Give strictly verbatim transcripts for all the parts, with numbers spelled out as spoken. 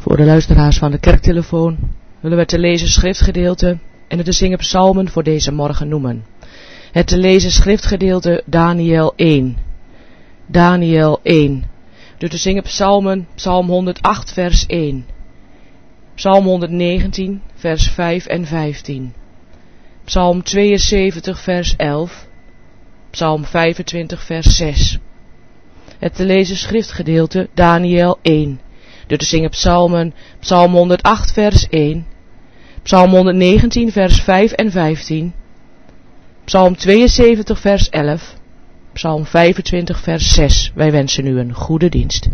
Voor de luisteraars van de kerktelefoon willen we te lezen schriftgedeelte en het te zingen psalmen voor deze morgen noemen. Het te lezen schriftgedeelte Daniël één. Daniël één. De te zingen psalmen, psalm honderdacht vers één. Psalm honderdnegentien vers vijf en vijftien. Psalm tweeënzeventig vers elf. Psalm vijfentwintig vers zes. Het te lezen schriftgedeelte Daniël één. De te zingen psalmen, psalm honderdacht vers één. Psalm honderdnegentien vers vijf en vijftien. Psalm tweeënzeventig vers elf. Psalm vijfentwintig vers zes. Wij wensen u een goede dienst.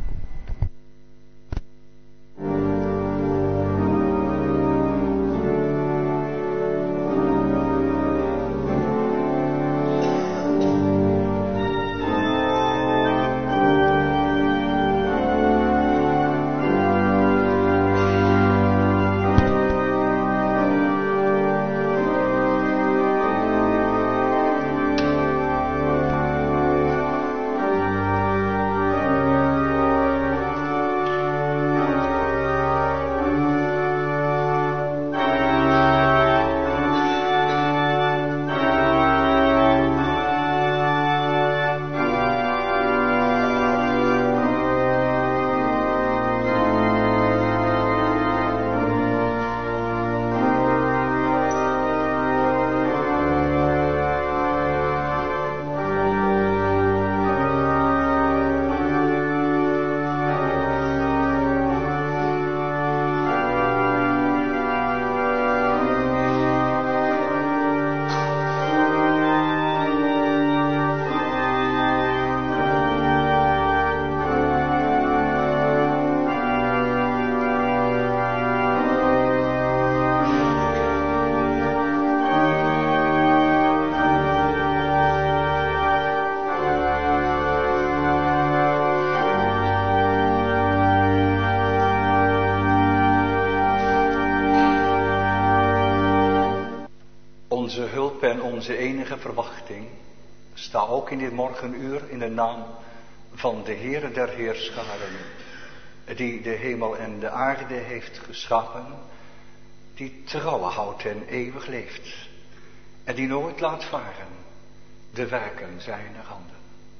Onze hulp en onze enige verwachting sta ook in dit morgenuur in de naam van de Heere der Heerscharen, die de hemel en de aarde heeft geschapen, die trouw houdt en eeuwig leeft en die nooit laat varen de werken zijner handen.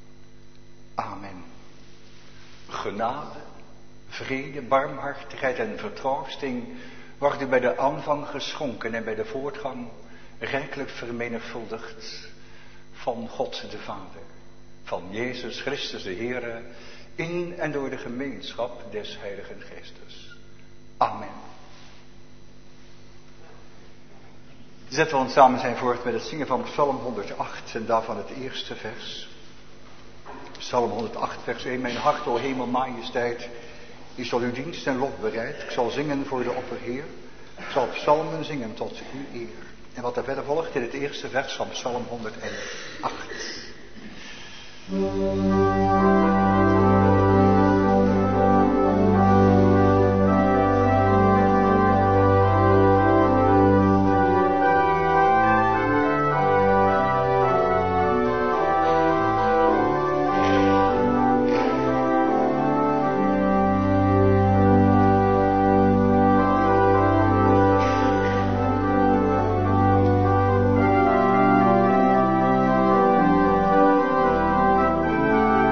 Amen. Genade, vrede, barmhartigheid en vertroosting worden bij de aanvang geschonken en bij de voortgang rijkelijk vermenigvuldigd van God de Vader, van Jezus Christus de Heere, in en door de gemeenschap des Heiligen Geestes. Amen. Zetten we ons samen zijn voort met het zingen van Psalm honderdacht en daarvan het eerste vers. Psalm honderdacht vers één. Mijn hart, o hemel, majesteit, is zal uw dienst en lof bereid. Ik zal zingen voor de opperheer. Ik zal psalmen zingen tot uw eer. En wat er verder volgt in het eerste vers van Psalm honderdacht. Thank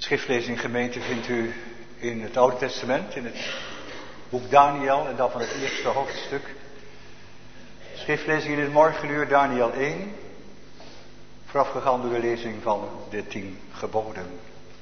schriftlezing gemeente vindt u in het Oude Testament, in het boek Daniel en dan van het eerste hoofdstuk. Schriftlezing in het morgenuur Daniel één, voorafgegaan door de lezing van de tien geboden.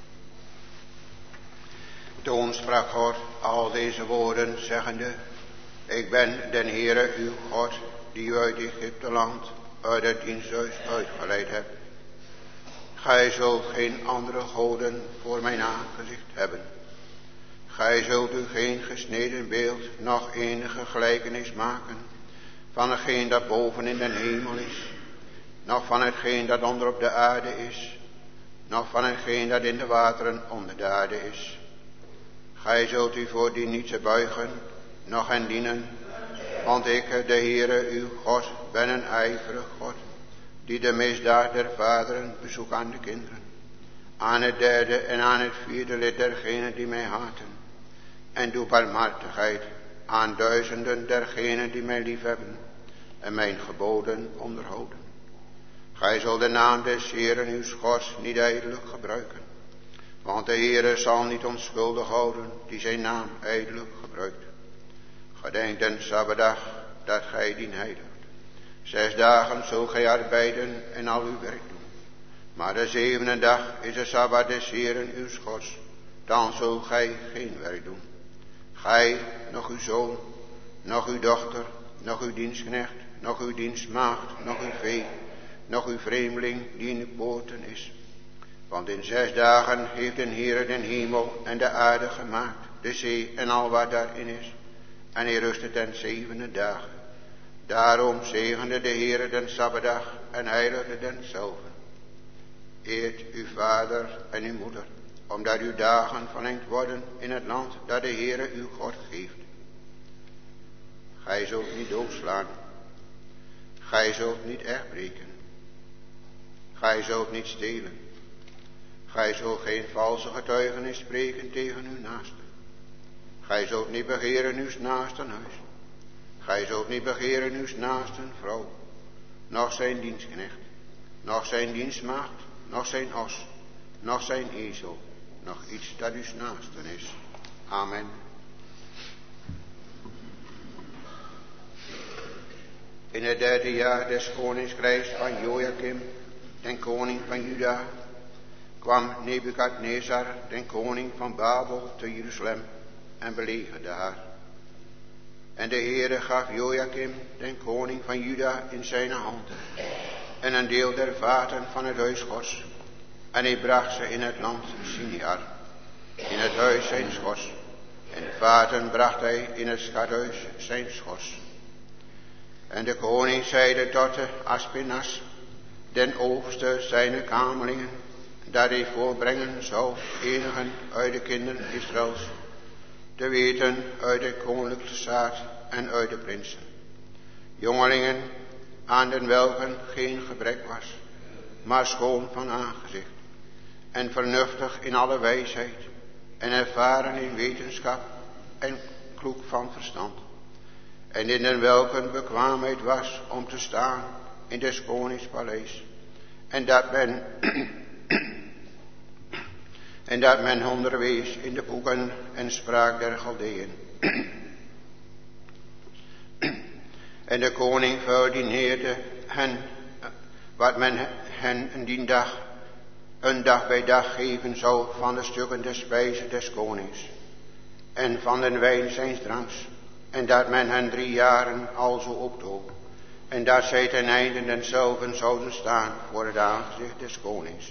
Toen sprak God al deze woorden, zeggende: Ik ben den Heere uw God, die u uit Egypte land, uit het diensthuis uitgeleid hebt. Gij zult geen andere goden voor mijn aangezicht hebben. Gij zult u geen gesneden beeld, noch enige gelijkenis maken van hetgeen dat boven in den hemel is, noch van hetgeen dat onder op de aarde is, noch van hetgeen dat in de wateren onder de aarde is. Gij zult u voor die niet te buigen, noch hen dienen, want ik, de Heere uw God, ben een ijverig God, die de misdaad der vaderen bezoekt aan de kinderen, aan het derde en aan het vierde lid dergenen die mij haten, en doe barmhartigheid aan duizenden dergenen die mij liefhebben en mijn geboden onderhouden. Gij zult de naam des Heeren uw Gods niet ijdelijk gebruiken, want de Heere zal niet onschuldig houden die zijn naam ijdelijk gebruikt. Gedenk den Sabbatdag dat gij dien heiligt. Zes dagen zult gij arbeiden en al uw werk doen. Maar de zevende dag is de Sabbat des Heeren uw Gods. Dan zult gij geen werk doen. Gij, nog uw zoon, nog uw dochter, nog uw dienstknecht, nog uw dienstmaagd, nog uw vee, nog uw vreemdeling die in de poorten is. Want in zes dagen heeft de Heere den hemel en de aarde gemaakt, de zee en al wat daarin is. En hij rustte ten zevende dagen. Daarom zegende de Heere den Sabbatdag en heiligde denzelve. Eert uw vader en uw moeder, omdat uw dagen verlengd worden in het land dat de Heere uw God geeft. Gij zult niet doodslaan. Gij zult niet echtbreken. Gij zult niet stelen. Gij zult geen valse getuigenis spreken tegen uw naaste. Gij zult niet begeren uw naasten huis. Gij zult niet begeren uw naasten vrouw, noch zijn dienstknecht, noch zijn dienstmaagd, noch zijn os, noch zijn ezel, noch iets dat uw naasten is. Amen. In het derde jaar des koningskrijgs van Joachim, den koning van Juda, kwam Nebukadnezar, den koning van Babel, te Jeruzalem en belegerde haar. En de Heere gaf Joachim, den koning van Juda, in zijn hand en een deel der vaten van het huis Gods. En hij bracht ze in het land Siniar, in het huis zijn Gods. En de vaten bracht hij in het schathuis zijn Gods. En de koning zeide tot de Aspenas, den overste zijne kamerlingen, dat hij voorbrengen zou enigen uit de kinderen Israëls, te weten uit de koninklijke zaad en uit de prinsen. Jongelingen, aan den welken geen gebrek was, maar schoon van aangezicht, en vernuftig in alle wijsheid, en ervaren in wetenschap, en kloek van verstand. En in den welken bekwaamheid was om te staan in des konings paleis, en dat men... En dat men onderwees in de boeken en spraak der Galdeën. En de koning verordineerde hen, wat men hen in die dag, een dag bij dag geven zou van de stukken der spijze des konings. En van den wijn zijns dranks. En dat men hen drie jaren alzo opdroeg. En dat zij ten einde denzelven zouden staan voor het aangezicht des konings.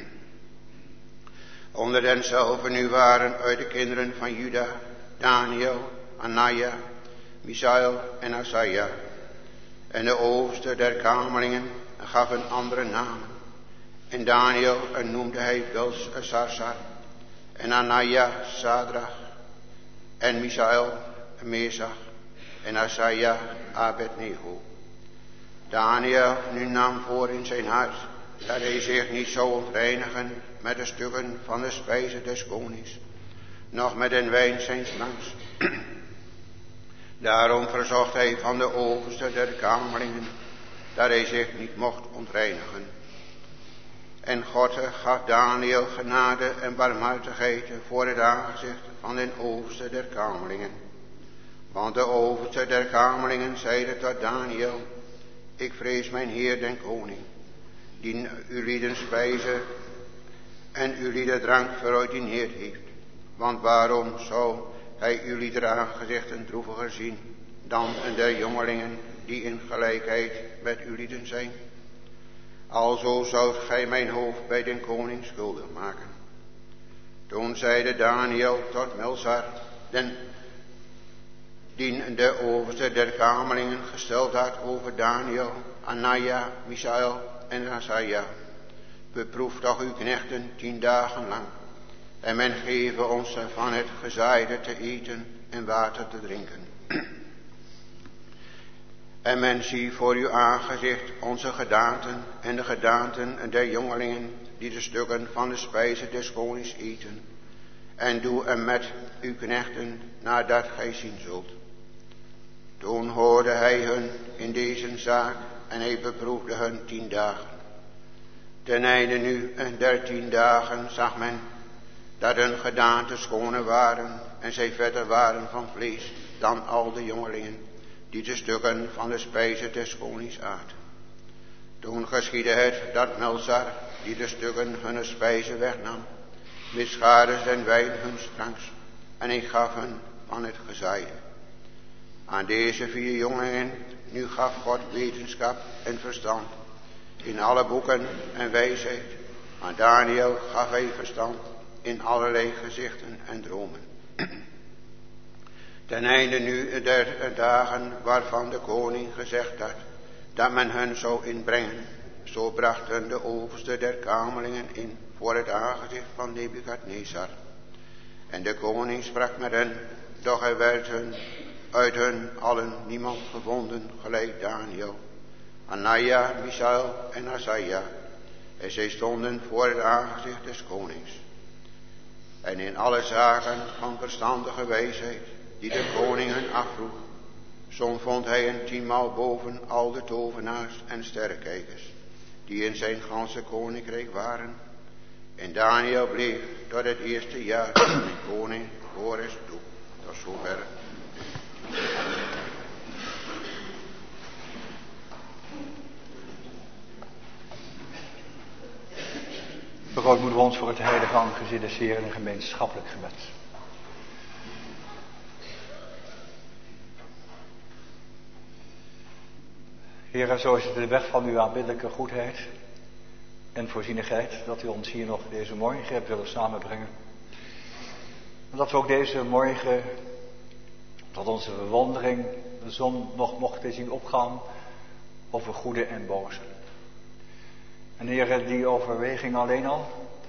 Onder denzelven nu waren uit de kinderen van Juda, Daniel, Anania, Misael en Asaja. En de overste der kamerlingen gaf een andere namen. En Daniel en noemde hij Belsassar. En Anania Sadrach. En Misael Mesach. En Asaja Abednego. Daniel nu nam voor in zijn hart dat hij zich niet zou ontreinigen met de stukken van de spijze des konings, noch met den wijn zijns dranks. Daarom verzocht hij van de overste der kamerlingen dat hij zich niet mocht ontreinigen. En God gaf Daniel genade en barmhartigheid voor het aangezicht van den overste der kamerlingen. Want de overste der kamerlingen zeide tot Daniel: ik vrees mijn Heer den koning, die ulieden spijze en ulieden drank verordineerd heeft. Want waarom zou hij ulieder aangezichten droeviger zien dan een der jongelingen die in gelijkheid met ulieden zijn? Alzo zoudt gij mijn hoofd bij den koning schuldig maken. Toen zeide Daniel tot Melzar, den die de overste der kamerlingen gesteld had over Daniel, Anaja, Misael en Asaja: beproef toch uw knechten tien dagen lang, en men geeve ons van het gezaaide te eten en water te drinken. En men zie voor uw aangezicht onze gedaanten en de gedaanten der jongelingen die de stukken van de spijze des konings eten, en doe er met uw knechten nadat gij zien zult. Toen hoorde hij hun in deze zaak en hij beproefde hun tien dagen. Ten einde nu en dertien dagen zag men dat hun gedaanten schoner waren en zij vetter waren van vlees dan al de jongelingen die de stukken van de spijze des konings aten. Toen geschiedde het dat Melzar, die de stukken hun spijze wegnam, mischaarde den wijn hun dranks, en hij gaf hun van het gezaaide. Aan deze vier jongelingen nu gaf God wetenschap en verstand in alle boeken en wijsheid. Aan Daniel gaf hij verstand in allerlei gezichten en dromen. Ten einde nu der dagen waarvan de koning gezegd had dat men hun zou inbrengen, zo brachten de overste der kamerlingen in voor het aangezicht van Nebukadnezar. En de koning sprak met hen, doch er werd hun, uit hun allen niemand gevonden gelijk Daniel, Anaja, Misael en Asaja. En zij stonden voor het aangezicht des konings. En in alle zaken van verstandige wijsheid die de koning hen afvroeg, zo vond hij een tienmaal boven al de tovenaars en sterrenkijkers die in zijn ganse koninkrijk waren. En Daniel bleef tot het eerste jaar van de koning Kores toe. Tot zover. Begroot moeten we ons voor het heilige aangezicht des Heeren in gemeenschappelijk gebed. Heer, zo is het de weg van uw aanbiddelijke goedheid en voorzienigheid dat u ons hier nog deze morgen hebt willen samenbrengen. En dat we ook deze morgen tot onze verwondering de zon nog mochten zien opgaan over goede en boze. En Heer, die overweging alleen al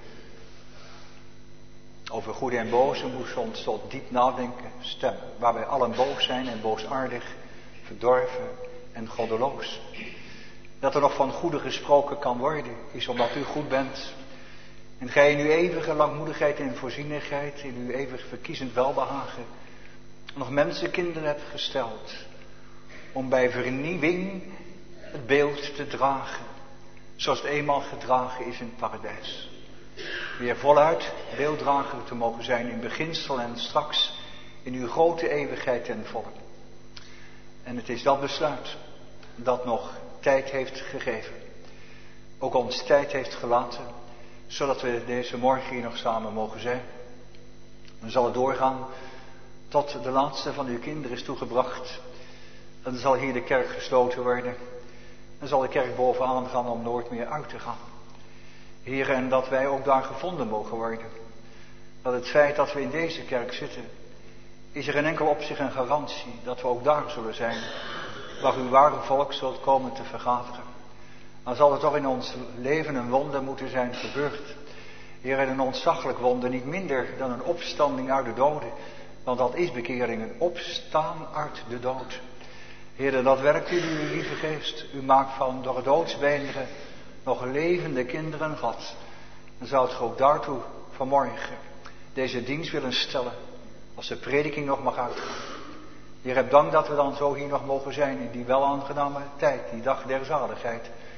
over goede en boze moest ons tot diep nadenken stemmen. Waar wij allen boos zijn en boosaardig, verdorven en goddeloos. Dat er nog van goede gesproken kan worden, is omdat u goed bent. En gij in uw eeuwige langmoedigheid en voorzienigheid, in uw eeuwig verkiezend welbehagen, nog mensenkinderen hebt gesteld. Om bij vernieuwing het beeld te dragen, zoals het eenmaal gedragen is in het paradijs. Weer voluit beelddrager te mogen zijn in beginsel en straks in uw grote eeuwigheid ten volle. En het is dat besluit dat nog tijd heeft gegeven. Ook ons tijd heeft gelaten, zodat we deze morgen hier nog samen mogen zijn. Dan zal het doorgaan tot de laatste van uw kinderen is toegebracht. En dan zal hier de kerk gesloten worden. Dan zal de kerk bovenaan gaan om nooit meer uit te gaan. Heer, en dat wij ook daar gevonden mogen worden. Dat het feit dat we in deze kerk zitten, is er in enkel opzicht een garantie dat we ook daar zullen zijn, waar uw ware volk zult komen te vergaderen. Dan zal er toch in ons leven een wonder moeten zijn gebeurd. Heer, en een ontzaglijk wonder, niet minder dan een opstanding uit de doden. Want dat is bekering, een opstaan uit de dood. Heer, dat werkt u in uw lieve geest. U maakt van door het doodsbeenderen nog levende kinderen God. Dan zou het ook daartoe vanmorgen deze dienst willen stellen, als de prediking nog mag uitgaan. Heer, heb dank dat we dan zo hier nog mogen zijn in die wel aangename tijd, die dag der zaligheid.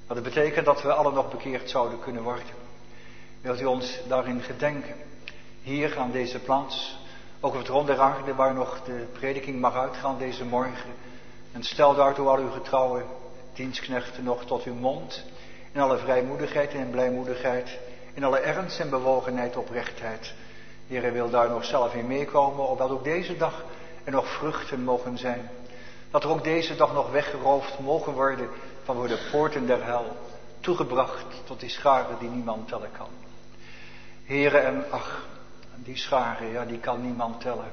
Wat het betekent dat we allen nog bekeerd zouden kunnen worden. Wilt u ons daarin gedenken? Hier aan deze plaats, ook op het ronde aarde waar nog de prediking mag uitgaan deze morgen. En stel daartoe al uw getrouwe dienstknechten nog tot uw mond. In alle vrijmoedigheid en blijmoedigheid. In alle ernst en bewogenheid, oprechtheid. Heer, wil daar nog zelf in meekomen, opdat ook deze dag er nog vruchten mogen zijn. Dat er ook deze dag nog weggeroofd mogen worden van voor de poorten der hel. Toegebracht tot die scharen die niemand tellen kan. Heren, en ach, die scharen, ja, die kan niemand tellen.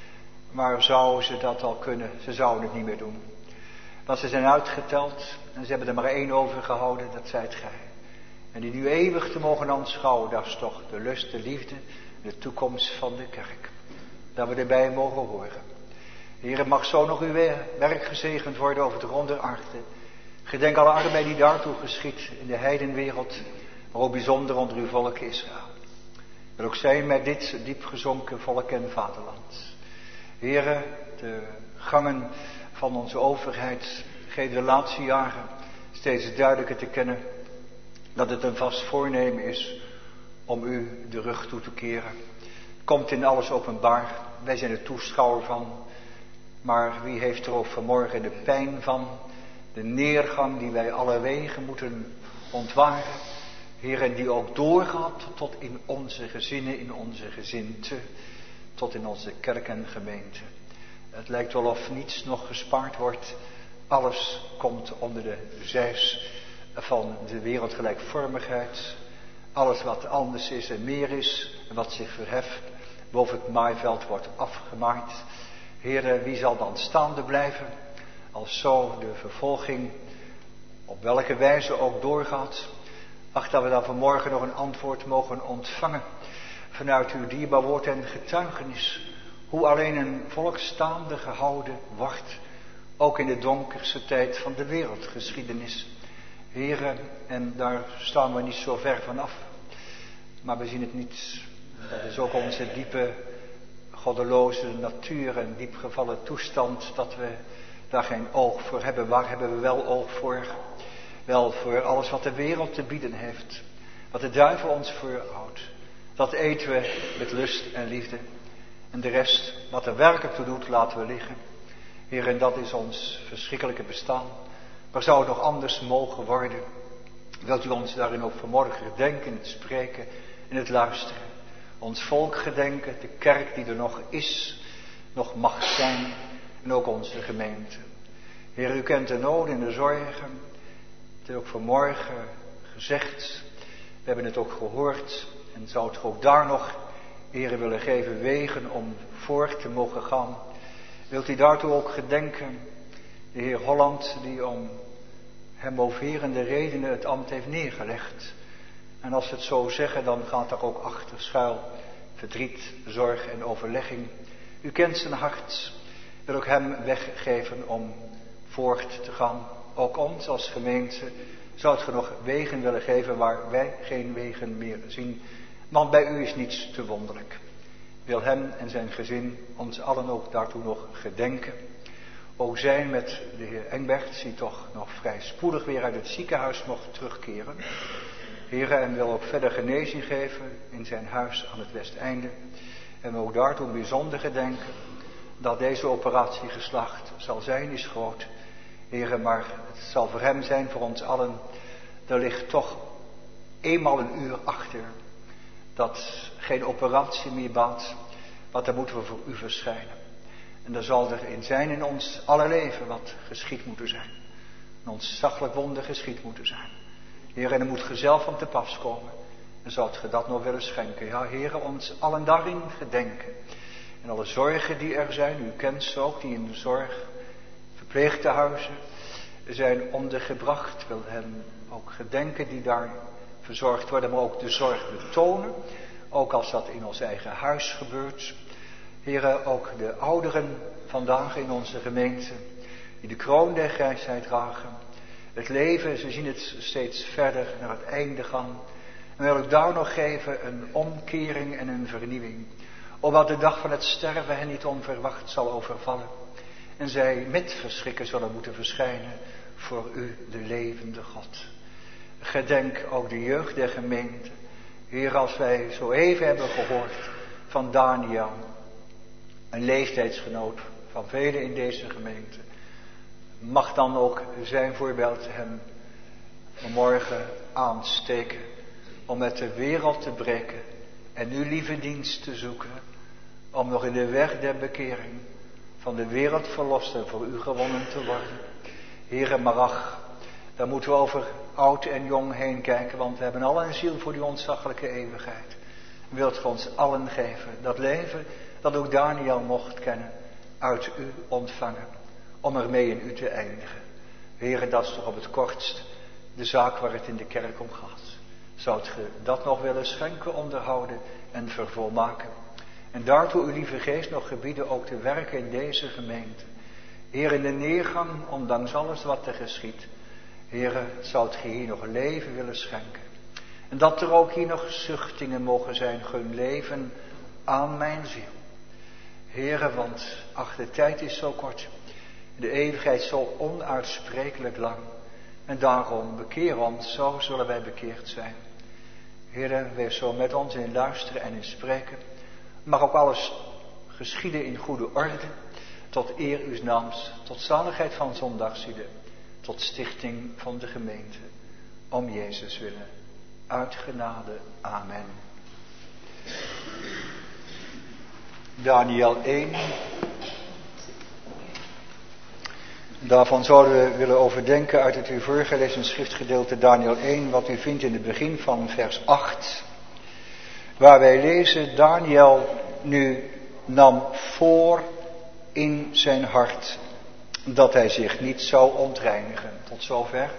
Maar zouden ze dat al kunnen? Ze zouden het niet meer doen. Want ze zijn uitgeteld en ze hebben er maar één overgehouden, dat zijt gij. En die nu eeuwig te mogen aanschouwen, dat is toch de lust, de liefde, de toekomst van de kerk. Dat we erbij mogen horen. Heer, mag zo nog uw werk gezegend worden over het ronde aarde. Gedenk alle arbeid die daartoe geschiet in de heidenwereld, maar ook bijzonder onder uw volk Israël. Wil ook zijn met dit diep gezonken volk en vaderland. Heere, de gangen van onze overheid geven de laatste jaren steeds duidelijker te kennen dat het een vast voornemen is om u de rug toe te keren. Komt in alles openbaar, wij zijn er toeschouwer van, maar wie heeft er ook vanmorgen de pijn van, de neergang die wij alle wegen moeten ontwaren. Heer, en die ook doorgaat tot in onze gezinnen, in onze gezinte, tot in onze kerk en gemeente. Het lijkt wel of niets nog gespaard wordt. Alles komt onder de zeis van de wereldgelijkvormigheid. Alles wat anders is en meer is, en wat zich verheft, boven het maaiveld wordt afgemaaid. Heer, wie zal dan staande blijven als zo de vervolging op welke wijze ook doorgaat? Ach, dat we dan vanmorgen nog een antwoord mogen ontvangen vanuit uw dierbaar woord en getuigenis. Hoe alleen een volk staande gehouden wordt, ook in de donkerste tijd van de wereldgeschiedenis. Heren, en daar staan we niet zo ver vanaf, maar we zien het niet. Dat is ook onze diepe, goddeloze natuur en diepgevallen toestand, dat we daar geen oog voor hebben. Waar hebben we wel oog voor? Wel voor alles wat de wereld te bieden heeft. Wat de duivel ons voorhoudt. Dat eten we met lust en liefde. En de rest, wat er werkelijk toe doet, laten we liggen. Heer, en dat is ons verschrikkelijke bestaan. Maar zou het nog anders mogen worden? Wilt u ons daarin ook vanmorgen gedenken, in het spreken, in het luisteren. Ons volk gedenken, de kerk die er nog is, nog mag zijn. En ook onze gemeente. Heer, u kent de noden en de zorgen. Het is ook vanmorgen gezegd. We hebben het ook gehoord. En zou het ook daar nog, Heer, willen geven wegen om voort te mogen gaan. Wilt u daartoe ook gedenken, de Heer Holland, die om hem moverende redenen het ambt heeft neergelegd. En als we het zo zeggen, dan gaat daar ook achter schuil verdriet, zorg en overlegging. U kent zijn hart. Wil ook hem weggeven om voort te gaan. Ook ons als gemeente zou het nog wegen willen geven waar wij geen wegen meer zien. Want bij u is niets te wonderlijk. Wil hem en zijn gezin ons allen ook daartoe nog gedenken. Ook zijn met de heer Engberts, die toch nog vrij spoedig weer uit het ziekenhuis mocht terugkeren. Heer, en wil ook verder genezing geven in zijn huis aan het Westeinde. En ook daartoe bijzonder gedenken dat deze operatie geslaagd zal zijn, is groot. Heer, maar het zal voor hem zijn, voor ons allen. Er ligt toch eenmaal een uur achter. Dat geen operatie meer baat. Want dan moeten we voor u verschijnen. En dan zal er in zijn in ons alle leven wat geschied moeten zijn. En ons zachtelijk wonder geschied moeten zijn. Heer, en er moet gezelf van te pas komen. En zou het ge dat nog willen schenken. Ja, Heer, ons allen daarin gedenken. En alle zorgen die er zijn, u kent ze ook, die in de zorg, verpleegtehuizen zijn ondergebracht. Wil hen ook gedenken die daar verzorgd worden, maar ook de zorg betonen. Ook als dat in ons eigen huis gebeurt. Heren, ook de ouderen vandaag in onze gemeente, die de kroon der grijsheid dragen. Het leven, ze zien het steeds verder naar het einde gaan. En wil ik daar nog geven een omkering en een vernieuwing. Opdat de dag van het sterven hen niet onverwacht zal overvallen. En zij met verschrikken zullen moeten verschijnen voor u, de levende God. Gedenk ook de jeugd der gemeente. Heer, als wij zo even hebben gehoord van Daniel, een leeftijdsgenoot van velen in deze gemeente, mag dan ook zijn voorbeeld hem vanmorgen aansteken om met de wereld te breken en uw lieve dienst te zoeken, om nog in de weg der bekering van de wereld verlost en voor u gewonnen te worden. Heere, maar ach, daar moeten we over oud en jong heen kijken, want we hebben al een ziel voor die ontzaglijke eeuwigheid. Wilt ge ons allen geven, dat leven dat ook Daniel mocht kennen, uit u ontvangen, om ermee in u te eindigen. Heere, dat is toch op het kortst de zaak waar het in de kerk om gaat. Zoudt ge dat nog willen schenken, onderhouden en vervolmaken? En daartoe, uw lieve geest, nog gebieden ook te werken in deze gemeente. Heer, in de neergang, ondanks alles wat er geschiet, Heere, zoudt ge hier nog leven willen schenken. En dat er ook hier nog zuchtingen mogen zijn, gun leven aan mijn ziel. Heere, want ach, de tijd is zo kort, de eeuwigheid zo onuitsprekelijk lang. En daarom, bekeer ons, zo zullen wij bekeerd zijn. Heere, wees zo met ons in luisteren en in spreken. Mag ook alles geschieden in goede orde, tot eer uws naams, tot zaligheid van zondagszielen, tot stichting van de gemeente, om Jezus willen. Uit genade. Amen. Daniel één. Daarvan zouden we willen overdenken uit het u voorgelezen schriftgedeelte Daniel één, wat u vindt in het begin van vers acht. Waar wij lezen, Daniel nu nam voor in zijn hart dat hij zich niet zou ontreinigen. Tot zover.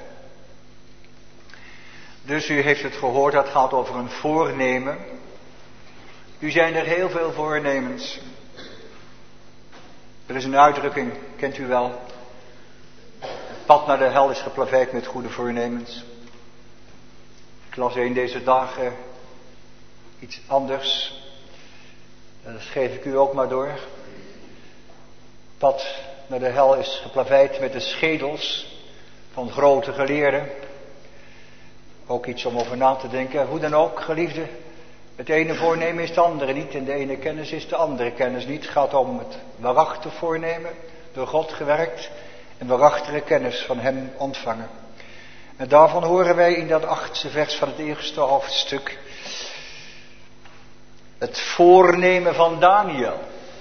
Dus u heeft het gehoord, dat gaat over een voornemen. U zijn er heel veel voornemens. Er is een uitdrukking, kent u wel. Het pad naar de hel is geplaveid met goede voornemens. Ik las een deze dagen iets anders. Dat geef ik u ook maar door. Het pad naar de hel is geplaveid met de schedels van grote geleerden. Ook iets om over na te denken. Hoe dan ook, geliefde. Het ene voornemen is het andere niet. En de ene kennis is de andere kennis niet. Het gaat om het waarachtig voornemen. Door God gewerkt. En waarachtige kennis van hem ontvangen. En daarvan horen wij in dat achtste vers van het eerste hoofdstuk. Het voornemen van Daniel.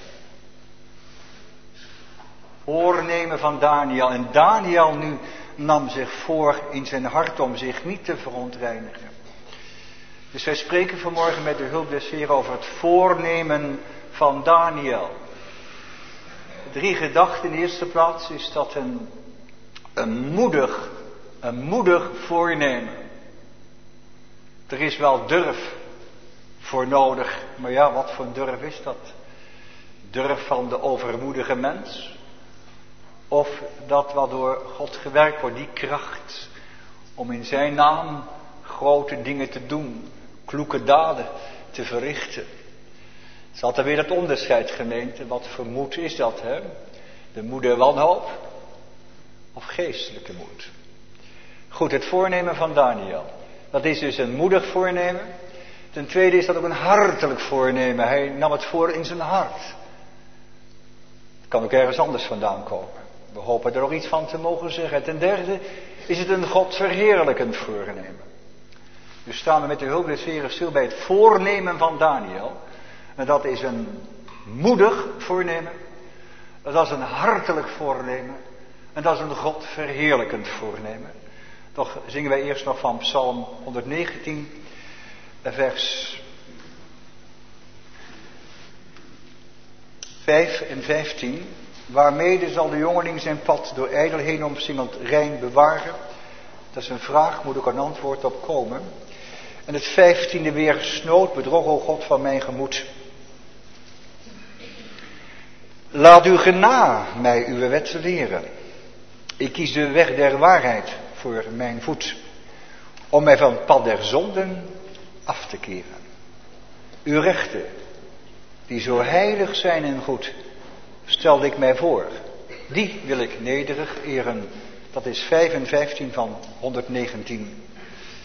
Voornemen van Daniel. En Daniel nu nam zich voor in zijn hart om zich niet te verontreinigen. Dus wij spreken vanmorgen met de hulp des Heeren over het voornemen van Daniel. Drie gedachten. In de eerste plaats is dat een, een moedig, een moedig voornemen. Er is wel durf voor nodig, maar ja, wat voor durf is dat? Durf van de overmoedige mens? Of dat wat door God gewerkt wordt, die kracht om in zijn naam grote dingen te doen, kloeke daden te verrichten. Het is altijd weer het onderscheid, gemeente. Wat voor moed is dat, hè? De moed der wanhoop of geestelijke moed? Goed, het voornemen van Daniel. Dat is dus een moedig voornemen. Ten tweede is dat ook een hartelijk voornemen. Hij nam het voor in zijn hart. Het kan ook ergens anders vandaan komen. We hopen er ook iets van te mogen zeggen. Ten derde is het een God verheerlijkend voornemen. Dus staan we met de hulp des Heeren stil bij het voornemen van Daniel. En dat is een moedig voornemen. Dat is een hartelijk voornemen. En dat is een God verheerlijkend voornemen. Toch zingen wij eerst nog van Psalm honderdnegentien, vers vijf en vijftien. Waarmede zal de jongeling zijn pad door ijdelheden omsingeld rein bewaren? Dat is een vraag, moet ook een antwoord op komen. En het vijftiende weer, snood, bedrog, o God van mijn gemoed. Laat uw gena mij uw wet leren. Ik kies de weg der waarheid voor mijn voet, om mij van het pad der zonden af te keren. Uw rechten, die zo heilig zijn en goed, stelde ik mij voor. Die wil ik nederig eren. Dat is vijf en vijftien van honderdnegentien.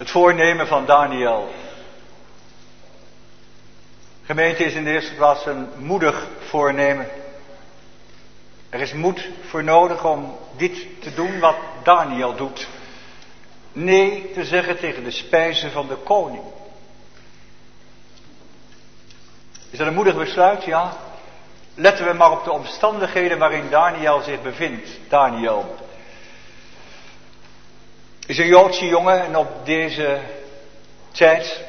Het voornemen van Daniel. Gemeente is in de eerste plaats een moedig voornemen. Er is moed voor nodig om dit te doen wat Daniel doet. Nee te zeggen tegen de spijzen van de koning. Is dat een moedig besluit? Ja. Letten we maar op de omstandigheden waarin Daniel zich bevindt. Daniel is een Joodse jongen en op deze tijd,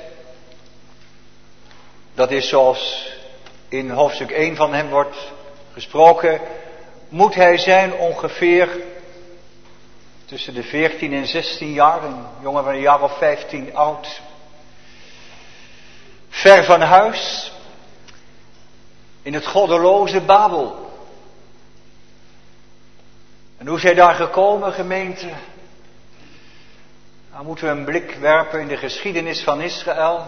dat is zoals in hoofdstuk één van hem wordt gesproken, moet hij zijn ongeveer tussen de veertien en zestien jaar, een jongen van een jaar of vijftien oud. Ver van huis, in het goddeloze Babel. En hoe is hij daar gekomen, gemeente? Dan moeten we een blik werpen in de geschiedenis van Israël.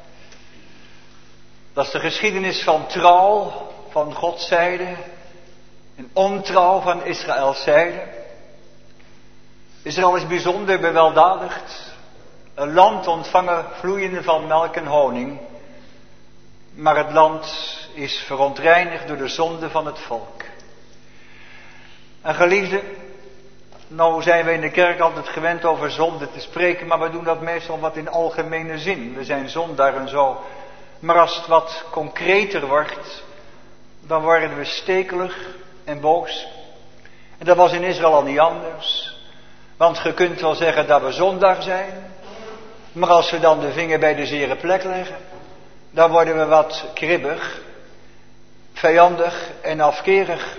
Dat is de geschiedenis van trouw van Gods zijde en ontrouw van Israëls zijde. Israël is bijzonder beweldadigd. Een land ontvangen vloeiende van melk en honing. Maar het land is verontreinigd door de zonde van het volk. En geliefden, nou zijn we in de kerk altijd gewend over zonde te spreken, maar we doen dat meestal wat in algemene zin. We zijn zondaar en zo. Maar als het wat concreter wordt, dan worden we stekelig en boos. En dat was in Israël al niet anders. Want je kunt wel zeggen dat we zondaar zijn, maar als we dan de vinger bij de zere plek leggen, dan worden we wat kribbig, vijandig en afkerig.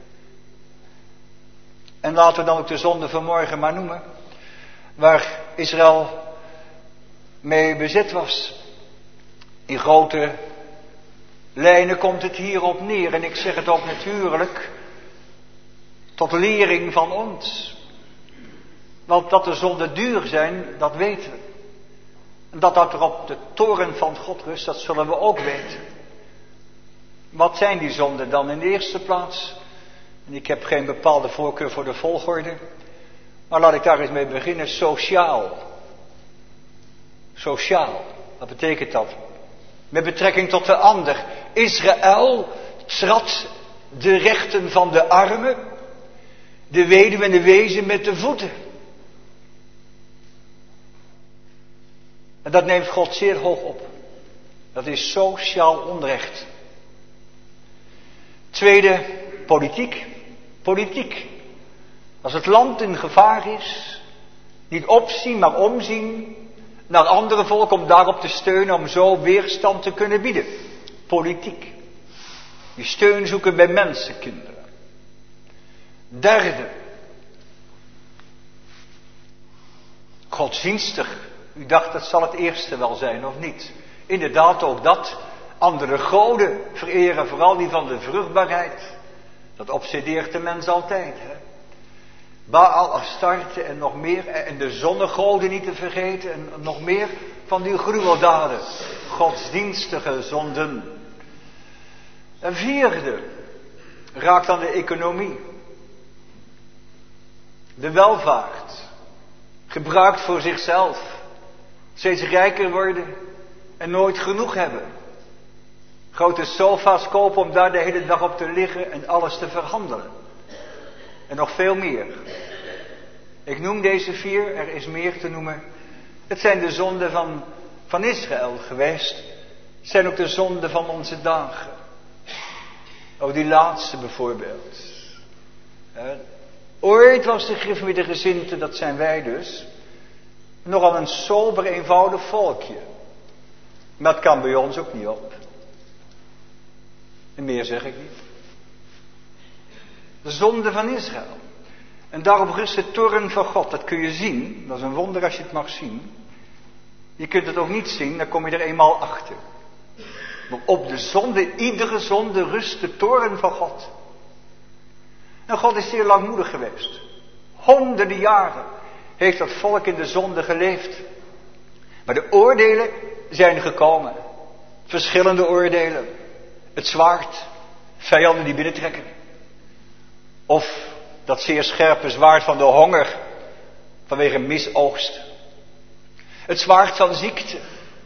En laten we dan ook de zonde van morgen maar noemen, waar Israël mee bezet was. In grote lijnen komt het hierop neer, en ik zeg het ook natuurlijk, tot lering van ons. Want dat de zonden duur zijn, dat weten we. En dat dat er op de toren van God rust, dat zullen we ook weten. Wat zijn die zonden dan in de eerste plaats? En ik heb geen bepaalde voorkeur voor de volgorde. Maar laat ik daar eens mee beginnen. Sociaal. Sociaal. Wat betekent dat? Met betrekking tot de ander. Israël trad de rechten van de armen, de weduwe en de wezen met de voeten. En dat neemt God zeer hoog op. Dat is sociaal onrecht. Tweede, politiek. Politiek. Als het land in gevaar is, niet opzien maar omzien naar andere volken om daarop te steunen, om zo weerstand te kunnen bieden. Politiek. Je steun zoeken bij mensenkinderen. Derde. Godsdienstig. U dacht, dat zal het eerste wel zijn, of niet? Inderdaad, ook dat. Andere goden vereren, vooral die van de vruchtbaarheid. Dat obsedeert de mens altijd, hè. Baal, Astarte en nog meer. En de zonnegoden niet te vergeten. En nog meer van die gruweldaden. Godsdienstige zonden. Een vierde raakt aan de economie. De welvaart. Gebruikt voor zichzelf. Steeds rijker worden en nooit genoeg hebben. Grote sofa's kopen om daar de hele dag op te liggen en alles te verhandelen. En nog veel meer. Ik noem deze vier, er is meer te noemen. Het zijn de zonden van, van Israël geweest. Het zijn ook de zonden van onze dagen. Ook die laatste bijvoorbeeld. He. Ooit was de Griffmiddelgezinte, dat zijn wij dus, nogal een sober, eenvoudig volkje. Maar dat kan bij ons ook niet op. En meer zeg ik niet. De zonde van Israël. En daarop rust de toorn van God. Dat kun je zien. Dat is een wonder als je het mag zien. Je kunt het ook niet zien, dan kom je er eenmaal achter. Maar op de zonde, iedere zonde, rust de toorn van God. En God is zeer langmoedig geweest. Honderden jaren heeft dat volk in de zonde geleefd. Maar de oordelen zijn gekomen. Verschillende oordelen. Het zwaard, vijanden die binnentrekken. Of dat zeer scherpe zwaard van de honger vanwege misoogst. Het zwaard van ziekte.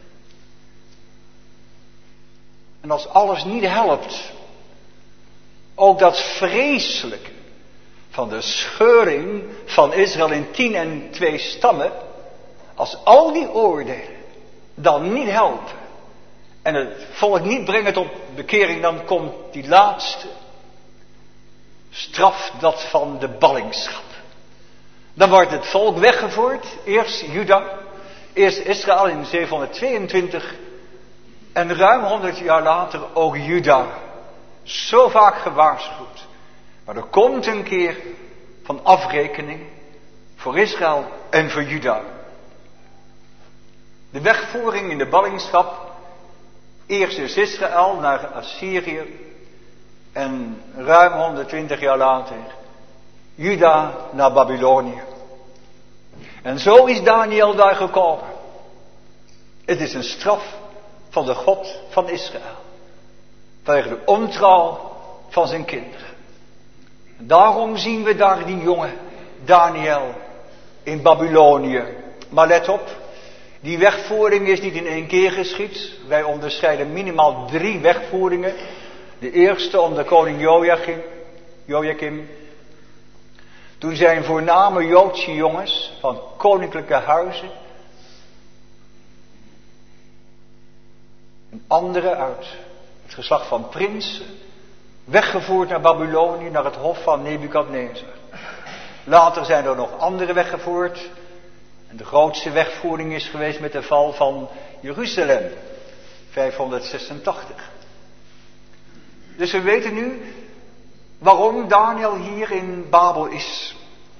En als alles niet helpt, ook dat vreselijke van de scheuring van Israël in tien en twee stammen, als al die oordelen dan niet helpen en het volk niet brengen tot bekering, dan komt die laatste straf, dat van de ballingschap. Dan wordt het volk weggevoerd, eerst Juda, eerst Israël in zevenhonderdtweeëntwintig en ruim honderd jaar later ook Juda. Zo vaak gewaarschuwd. Maar er komt een keer van afrekening voor Israël en voor Juda. De wegvoering in de ballingschap. Eerst is Israël naar Assyrië. En ruim honderdtwintig jaar later Juda naar Babylonië. En zo is Daniel daar gekomen. Het is een straf van de God van Israël. Vanwege de ontrouw van zijn kinderen. En daarom zien we daar die jonge Daniel in Babylonië. Maar let op, die wegvoering is niet in één keer geschied. Wij onderscheiden minimaal drie wegvoeringen. De eerste onder koning Joachim. Joachim. Toen zijn voorname Joodse jongens van koninklijke huizen. En andere uit het geslacht van prinsen. Weggevoerd naar Babylonië, naar het hof van Nebukadnezar. Later zijn er nog andere weggevoerd. En de grootste wegvoering is geweest met de val van Jeruzalem. vijfhonderdzesentachtig. Dus we weten nu waarom Daniel hier in Babel is.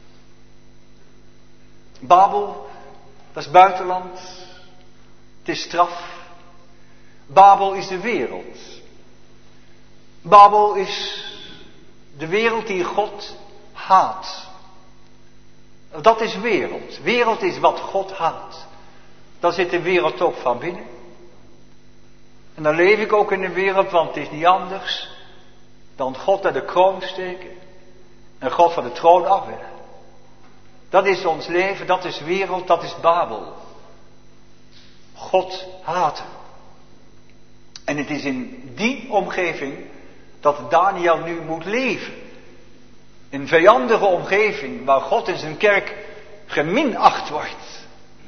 Babel, dat is buitenland. Het is straf. Babel is de wereld. Babel is de wereld die God haat. Dat is wereld. Wereld is wat God haat. Daar zit de wereld ook van binnen. En dan leef ik ook in de wereld, want het is niet anders dan God naar de kroon steken en God van de troon af willen. Dat is ons leven, dat is wereld, dat is Babel. God haten. En het is in die omgeving dat Daniel nu moet leven. Een vijandige omgeving waar God in zijn kerk geminacht wordt.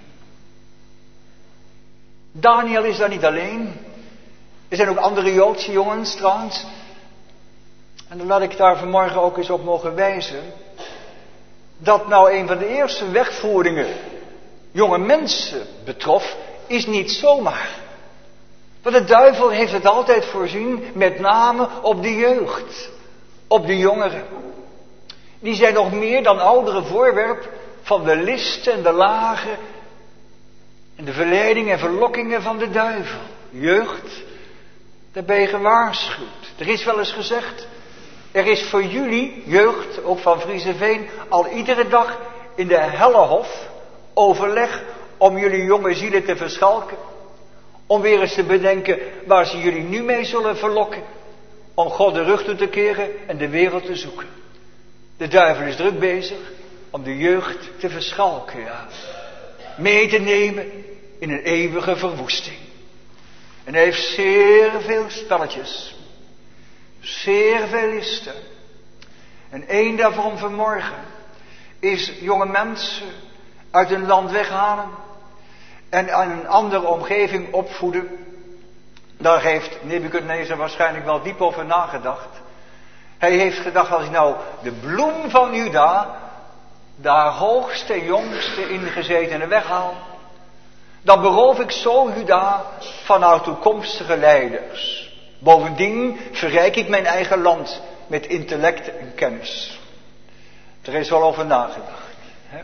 Daniel is daar niet alleen. Er zijn ook andere Joodse jongens trouwens. En dan laat ik daar vanmorgen ook eens op mogen wijzen. Dat nou een van de eerste wegvoeringen jonge mensen betrof, is niet zomaar. Want de duivel heeft het altijd voorzien, met name op de jeugd. Op de jongeren. Die zijn nog meer dan oudere voorwerp van de listen en de lagen en de verleidingen en verlokkingen van de duivel. Jeugd, daar ben je gewaarschuwd. Er is wel eens gezegd, er is voor jullie, jeugd, ook van Frieseveen, al iedere dag in de hellehof overleg om jullie jonge zielen te verschalken. Om weer eens te bedenken waar ze jullie nu mee zullen verlokken. Om God de rug toe te keren en de wereld te zoeken. De duivel is druk bezig om de jeugd te verschalken, ja. Mee te nemen in een eeuwige verwoesting. En hij heeft zeer veel spelletjes. Zeer veel listen. En één daarvan vanmorgen is jonge mensen uit een land weghalen en aan een andere omgeving opvoeden. Daar heeft Nebukadnezar waarschijnlijk wel diep over nagedacht. Hij heeft gedacht, als ik nou de bloem van Juda, daar hoogste en jongste ingezetene weghaal, dan beroof ik zo Juda van haar toekomstige leiders. Bovendien verrijk ik mijn eigen land met intellect en kennis. Er is wel over nagedacht. Hè?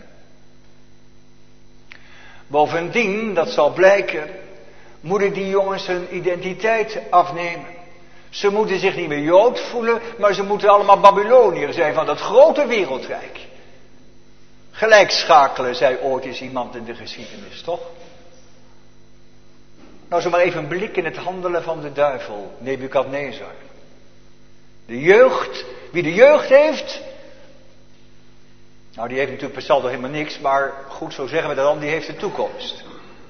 Bovendien, dat zal blijken, moeten die jongens hun identiteit afnemen. Ze moeten zich niet meer Jood voelen, maar ze moeten allemaal Babyloniër zijn van dat grote wereldrijk. Gelijk schakelen, zei ooit eens iemand in de geschiedenis, toch? Nou, zo maar even een blik in het handelen van de duivel, Nebukadnezar. De jeugd, wie de jeugd heeft, nou die heeft natuurlijk per saldo helemaal niks, maar goed, zo zeggen we dat dan, die heeft de toekomst.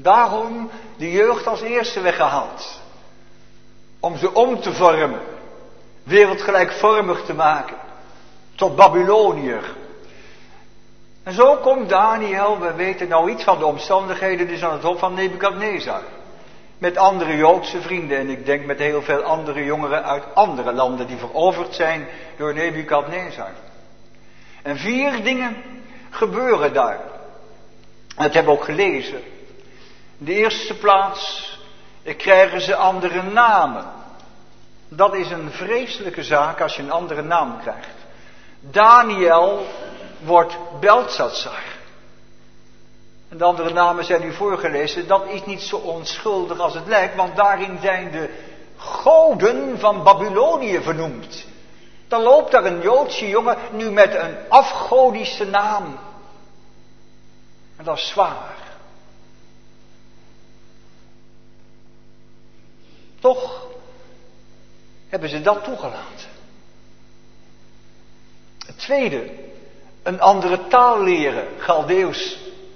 Daarom de jeugd als eerste weggehaald. Om ze om te vormen. Wereldgelijkvormig te maken. Tot Babyloniër. En zo komt Daniel, we weten nou iets van de omstandigheden, dus aan het hof van Nebukadnezar. Met andere Joodse vrienden en ik denk met heel veel andere jongeren uit andere landen die veroverd zijn door Nebukadnezar. En vier dingen gebeuren daar. En dat hebben we ook gelezen. In de eerste plaats krijgen ze andere namen. Dat is een vreselijke zaak als je een andere naam krijgt. Daniel wordt Beltsatsar. En de andere namen zijn u voorgelezen. Dat is niet zo onschuldig als het lijkt, want daarin zijn de goden van Babylonië vernoemd. Dan loopt daar een Joodse jongen nu met een afgodische naam. En dat is zwaar. Toch hebben ze dat toegelaten. Het tweede, een andere taal leren, Chaldeeuws.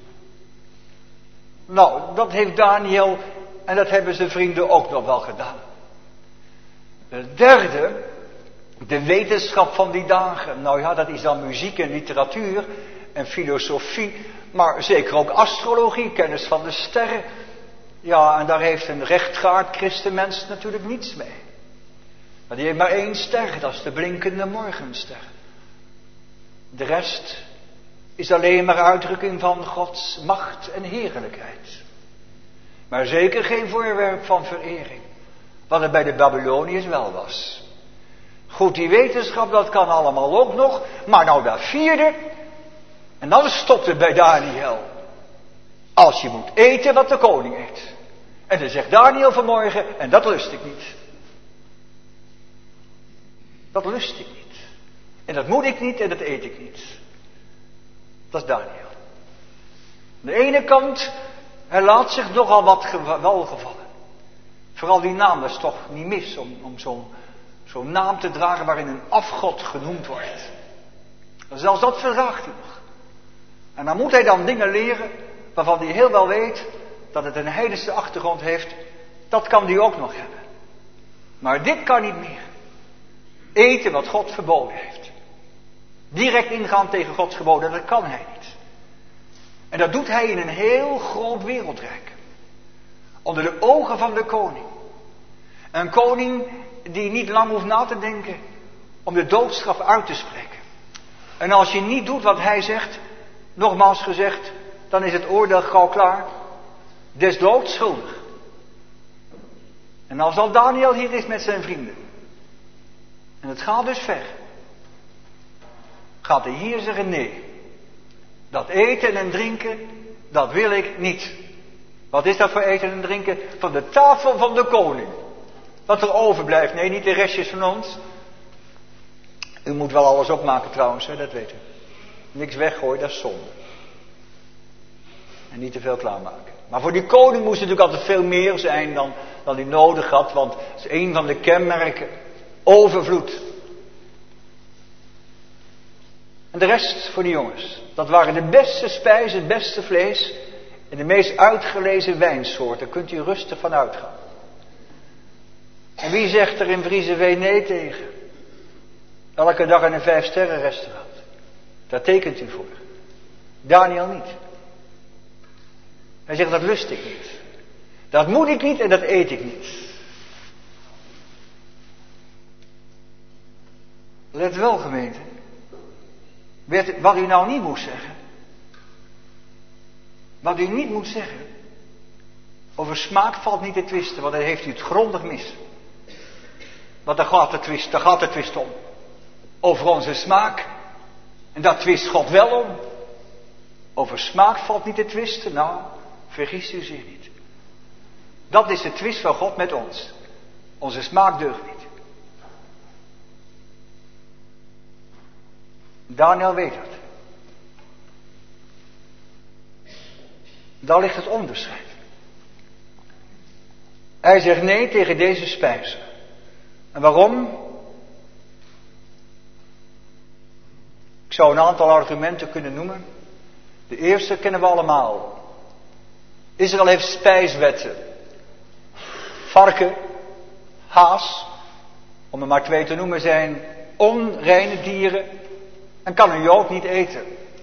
Nou, dat heeft Daniel en dat hebben zijn vrienden ook nog wel gedaan. Het derde, de wetenschap van die dagen. Nou ja, dat is dan muziek en literatuur en filosofie, maar zeker ook astrologie, kennis van de sterren. Ja, en daar heeft een rechtgaard christenmens natuurlijk niets mee. Maar die heeft maar één ster, dat is de blinkende morgenster. De rest is alleen maar uitdrukking van Gods macht en heerlijkheid. Maar zeker geen voorwerp van verering. Wat het bij de Babyloniërs wel was. Goed, die wetenschap, dat kan allemaal ook nog. Maar nou dat vierde. En dan stopt het bij Daniel. Als je moet eten wat de koning eet. En dan zegt Daniel vanmorgen, en dat lust ik niet. Dat lust ik niet. En dat moet ik niet en dat eet ik niet. Dat is Daniel. Aan de ene kant, hij laat zich nogal wat welgevallen. Vooral die naam, dat is toch niet mis om, om zo'n zo'n naam te dragen waarin een afgod genoemd wordt. Zelfs dat verdraagt hij nog. En dan moet hij dan dingen leren waarvan hij heel wel weet dat het een heidense achtergrond heeft. Dat kan hij ook nog hebben. Maar dit kan niet meer. Eten wat God verboden heeft. Direct ingaan tegen Gods geboden, dat kan hij niet. En dat doet hij in een heel groot wereldrijk. Onder de ogen van de koning. Een koning die niet lang hoeft na te denken om de doodstraf uit te spreken. En als je niet doet wat hij zegt, nogmaals gezegd, dan is het oordeel gauw klaar. Des doods schuldig. En als al Daniel hier is met zijn vrienden. En het gaat dus ver. Gaat hij hier zeggen nee. Dat eten en drinken, dat wil ik niet. Wat is dat voor eten en drinken? Van de tafel van de koning. Wat er overblijft. Nee, niet de restjes van ons. U moet wel alles opmaken trouwens, hè, dat weet u. Niks weggooien, dat is zonde. En niet te veel klaarmaken. Maar voor die koning moest het natuurlijk altijd veel meer zijn dan, dan hij nodig had. Want dat is een van de kenmerken. Overvloed. En de rest voor die jongens. Dat waren de beste spijs, het beste vlees. En de meest uitgelezen wijnsoorten. Daar kunt u rustig van uitgaan. En wie zegt er in Vriezewee nee tegen? Elke dag in een vijf sterren restaurant. Daar tekent u voor. Daniel niet. Hij zegt dat lust ik niet. Dat moet ik niet en dat eet ik niet. Let wel gemeente. Wat u nou niet moet zeggen. Wat u niet moet zeggen. Over smaak valt niet te twisten, want dan heeft u het grondig mis. Want daar gaat de twist, daar gaat de twist om. Over onze smaak. En daar twist God wel om. Over smaak valt niet te twisten. Nou, vergist u zich niet. Dat is de twist van God met ons. Onze smaak deugt niet. Daniel weet dat. Daar ligt het onderscheid. Hij zegt nee tegen deze spijzen. En waarom? Ik zou een aantal argumenten kunnen noemen. De eerste kennen we allemaal. Israël heeft spijswetten. Varken, haas, om er maar twee te noemen, zijn onreine dieren en kan een Jood niet eten.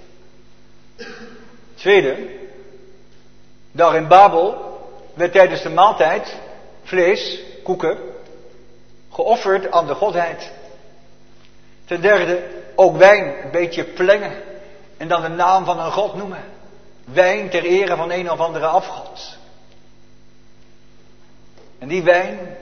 Tweede, daar in Babel werd tijdens de maaltijd vlees, koeken, geofferd aan de godheid. Ten derde, ook wijn een beetje plengen en dan de naam van een god noemen. Wijn ter ere van een of andere afgod. En die wijn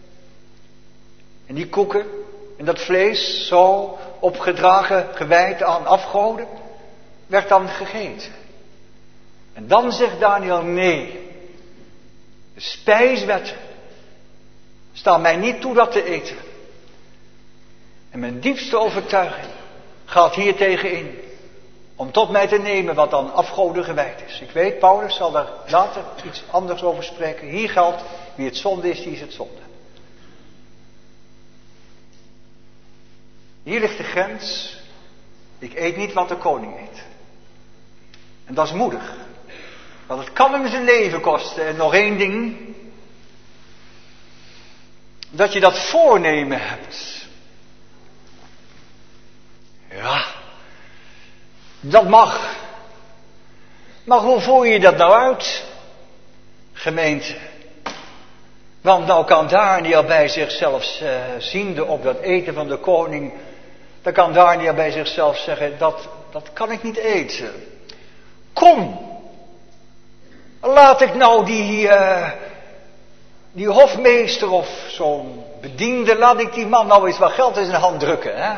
en die koeken en dat vlees zo opgedragen, gewijd aan afgoden, werd dan gegeten. En dan zegt Daniel, nee, de spijswetten staan mij niet toe dat te eten. En mijn diepste overtuiging gaat hier tegen in, om tot mij te nemen wat aan afgoden gewijd is. Ik weet, Paulus zal daar later iets anders over spreken. Hier geldt, wie het zonde is, die is het zonde. Hier ligt de grens. Ik eet niet wat de koning eet. En dat is moedig. Want het kan hem zijn leven kosten. En nog één ding. Dat je dat voornemen hebt. Ja. Dat mag. Maar hoe voer je dat nou uit? Gemeente. Want nou kan Daniel bij zichzelf uh, ziende op dat eten van de koning. Dan kan Daniel bij zichzelf zeggen, dat, dat kan ik niet eten. Kom. Laat ik nou die, uh, die hofmeester of zo'n bediende, laat ik die man nou eens wat geld in zijn hand drukken. Hè?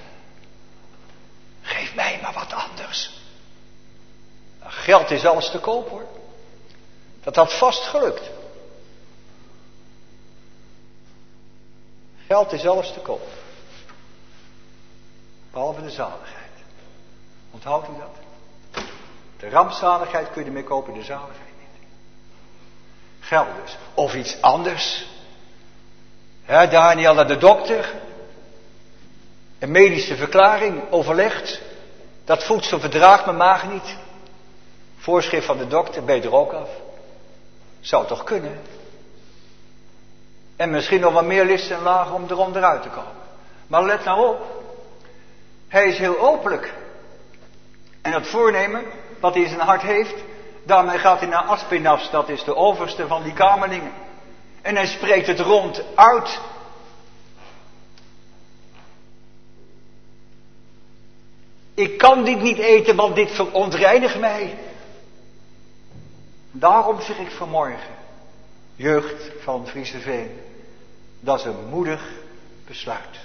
Geef mij maar wat anders. Geld is alles te koop hoor. Dat had vast gelukt. Geld is alles te koop. Behalve de zaligheid. Onthoudt u dat? De rampzaligheid kun je ermee kopen, de zaligheid niet. Geld dus. Of iets anders. Ja, Daniel naar de dokter. Een medische verklaring overlegt. Dat voedsel verdraagt mijn maag niet. Voorschrift van de dokter, ben je er ook af. Zou toch kunnen. En misschien nog wat meer list en lagen om erom eruit te komen. Maar let nou op. Hij is heel openlijk. En dat voornemen, wat hij in zijn hart heeft, daarmee gaat hij naar Aspenas, dat is de overste van die kamerlingen. En hij spreekt het rond uit. Ik kan dit niet eten, want dit verontreinigt mij. Daarom zeg ik vanmorgen, jeugd van Frieseveen, dat is een moedig besluit.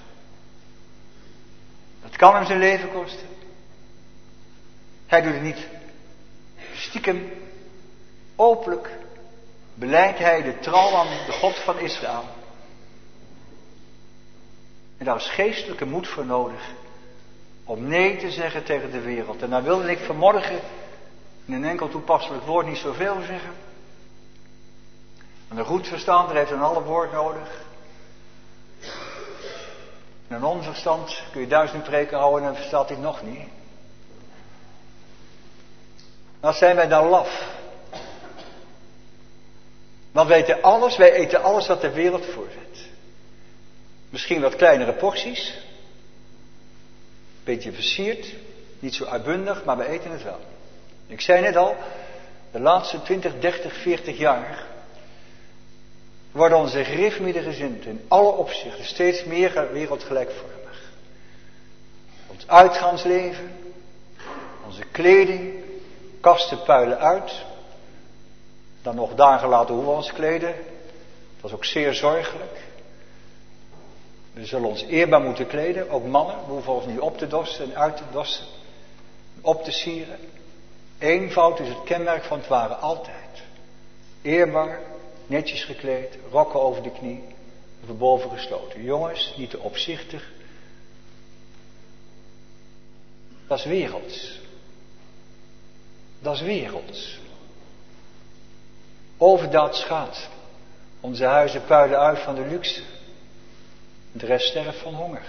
Dat kan hem zijn leven kosten. Hij doet het niet stiekem, openlijk belijdt hij de trouw aan de God van Israël. En daar is geestelijke moed voor nodig om nee te zeggen tegen de wereld. En daar wilde ik vanmorgen in een enkel toepasselijk woord niet zoveel zeggen. Want een goed verstander heeft een half woord nodig. En een onverstand kun je duizend preken houden en dan verstaat hij het nog niet. Dan zijn wij dan laf. Want wij eten alles, wij eten alles wat de wereld voorzet. Misschien wat kleinere porties. Beetje versierd. Niet zo uitbundig, maar we eten het wel. Ik zei net al, de laatste twintig, dertig, veertig jaar worden onze gereformeerde in alle opzichten steeds meer wereldgelijkvormig. Ons uitgaansleven, onze kleding, kasten puilen uit. Dan nog dagen later hoe we ons kleden. Dat is ook zeer zorgelijk. We zullen ons eerbaar moeten kleden, ook mannen. We hoeven ons niet op te dossen en uit te dossen. Op te sieren. Eenvoud is het kenmerk van het ware altijd. Eerbaar, netjes gekleed, rokken over de knie, verboven gesloten. Jongens, niet te opzichtig. Dat is werelds. Dat is werelds. Overdaad schaadt. Onze huizen puilen uit van de luxe. De rest sterft van honger.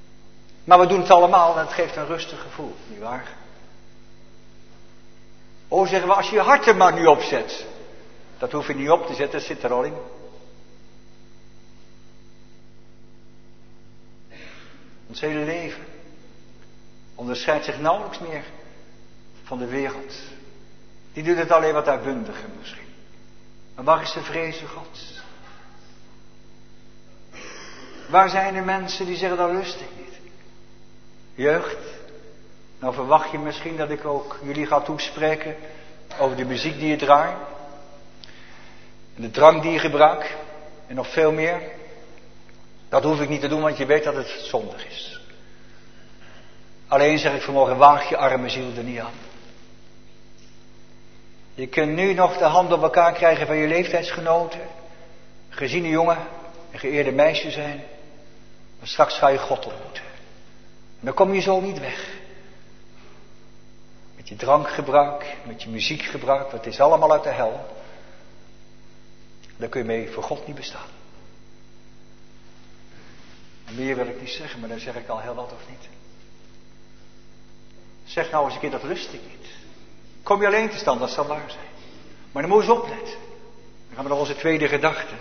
Maar we doen het allemaal en het geeft een rustig gevoel, nietwaar? Oh, zeggen we, als je je hart er maar niet op zet. Dat hoef je niet op te zetten, dat zit er al in. Ons hele leven onderscheidt zich nauwelijks meer van de wereld. Die doet het alleen wat uitbundiger misschien. Maar waar is de vreze Gods? Waar zijn de mensen die zeggen, dat lust ik niet? Jeugd, nou verwacht je misschien dat ik ook jullie ga toespreken over de muziek die je draait. En de drank die je gebruikt. En nog veel meer. Dat hoef ik niet te doen, want je weet dat het zondig is. Alleen zeg ik vanmorgen, waag je arme ziel er niet aan. Je kunt nu nog de hand op elkaar krijgen van je leeftijdsgenoten. Geziene jongen en geëerde meisje zijn. Maar straks ga je God ontmoeten. En dan kom je zo niet weg. Met je drankgebruik, met je muziekgebruik, dat is allemaal uit de hel. Daar kun je mee voor God niet bestaan. En meer wil ik niet zeggen, maar dan zeg ik al heel wat of niet. Zeg nou eens een keer, dat lust ik niet. Kom je alleen te staan, dat zal waar zijn. Maar dan moet je eens opletten. Dan gaan we naar onze tweede gedachte.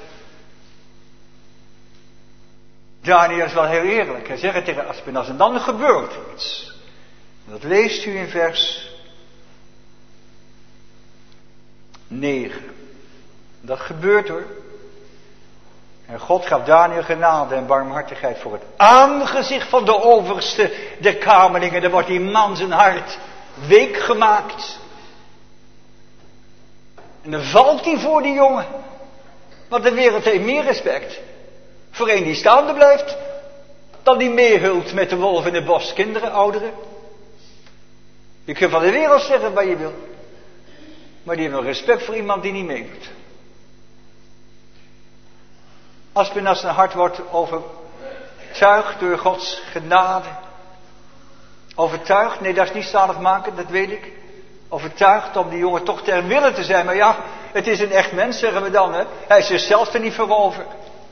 Daniel is wel heel eerlijk. Hij zegt het tegen Aspenas en dan gebeurt er iets. En dat leest u in vers negen. Dat gebeurt hoor. En God gaf Daniel genade en barmhartigheid voor het aangezicht van de overste der kamerlingen. Dan wordt die man zijn hart week gemaakt. En dan valt hij voor die jongen. Want de wereld heeft meer respect voor een die staande blijft, dan die meehult met de wolf in het bos, kinderen, ouderen. Je kunt van de wereld zeggen wat je wil. Maar die heeft nog respect voor iemand die niet meedoet. Aspenas zijn hart wordt overtuigd door Gods genade. Overtuigd, nee dat is niet zaligmakend, dat weet ik. Overtuigd om die jongen toch ter wille te zijn. Maar ja, het is een echt mens, zeggen we dan. Hè? Hij is zichzelf er niet voor over.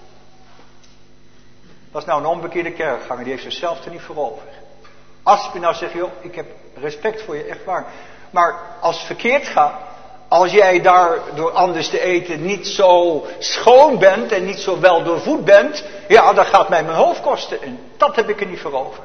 Dat is nou een onbekeerde kerkganger, die heeft zichzelf er niet voor over. Aspenas zegt, joh, ik heb respect voor je, echt waar. Maar als het verkeerd gaat, als jij daar door anders te eten niet zo schoon bent en niet zo wel doorvoed bent, ja, dat gaat mij mijn hoofd kosten. En dat heb ik er niet voor over.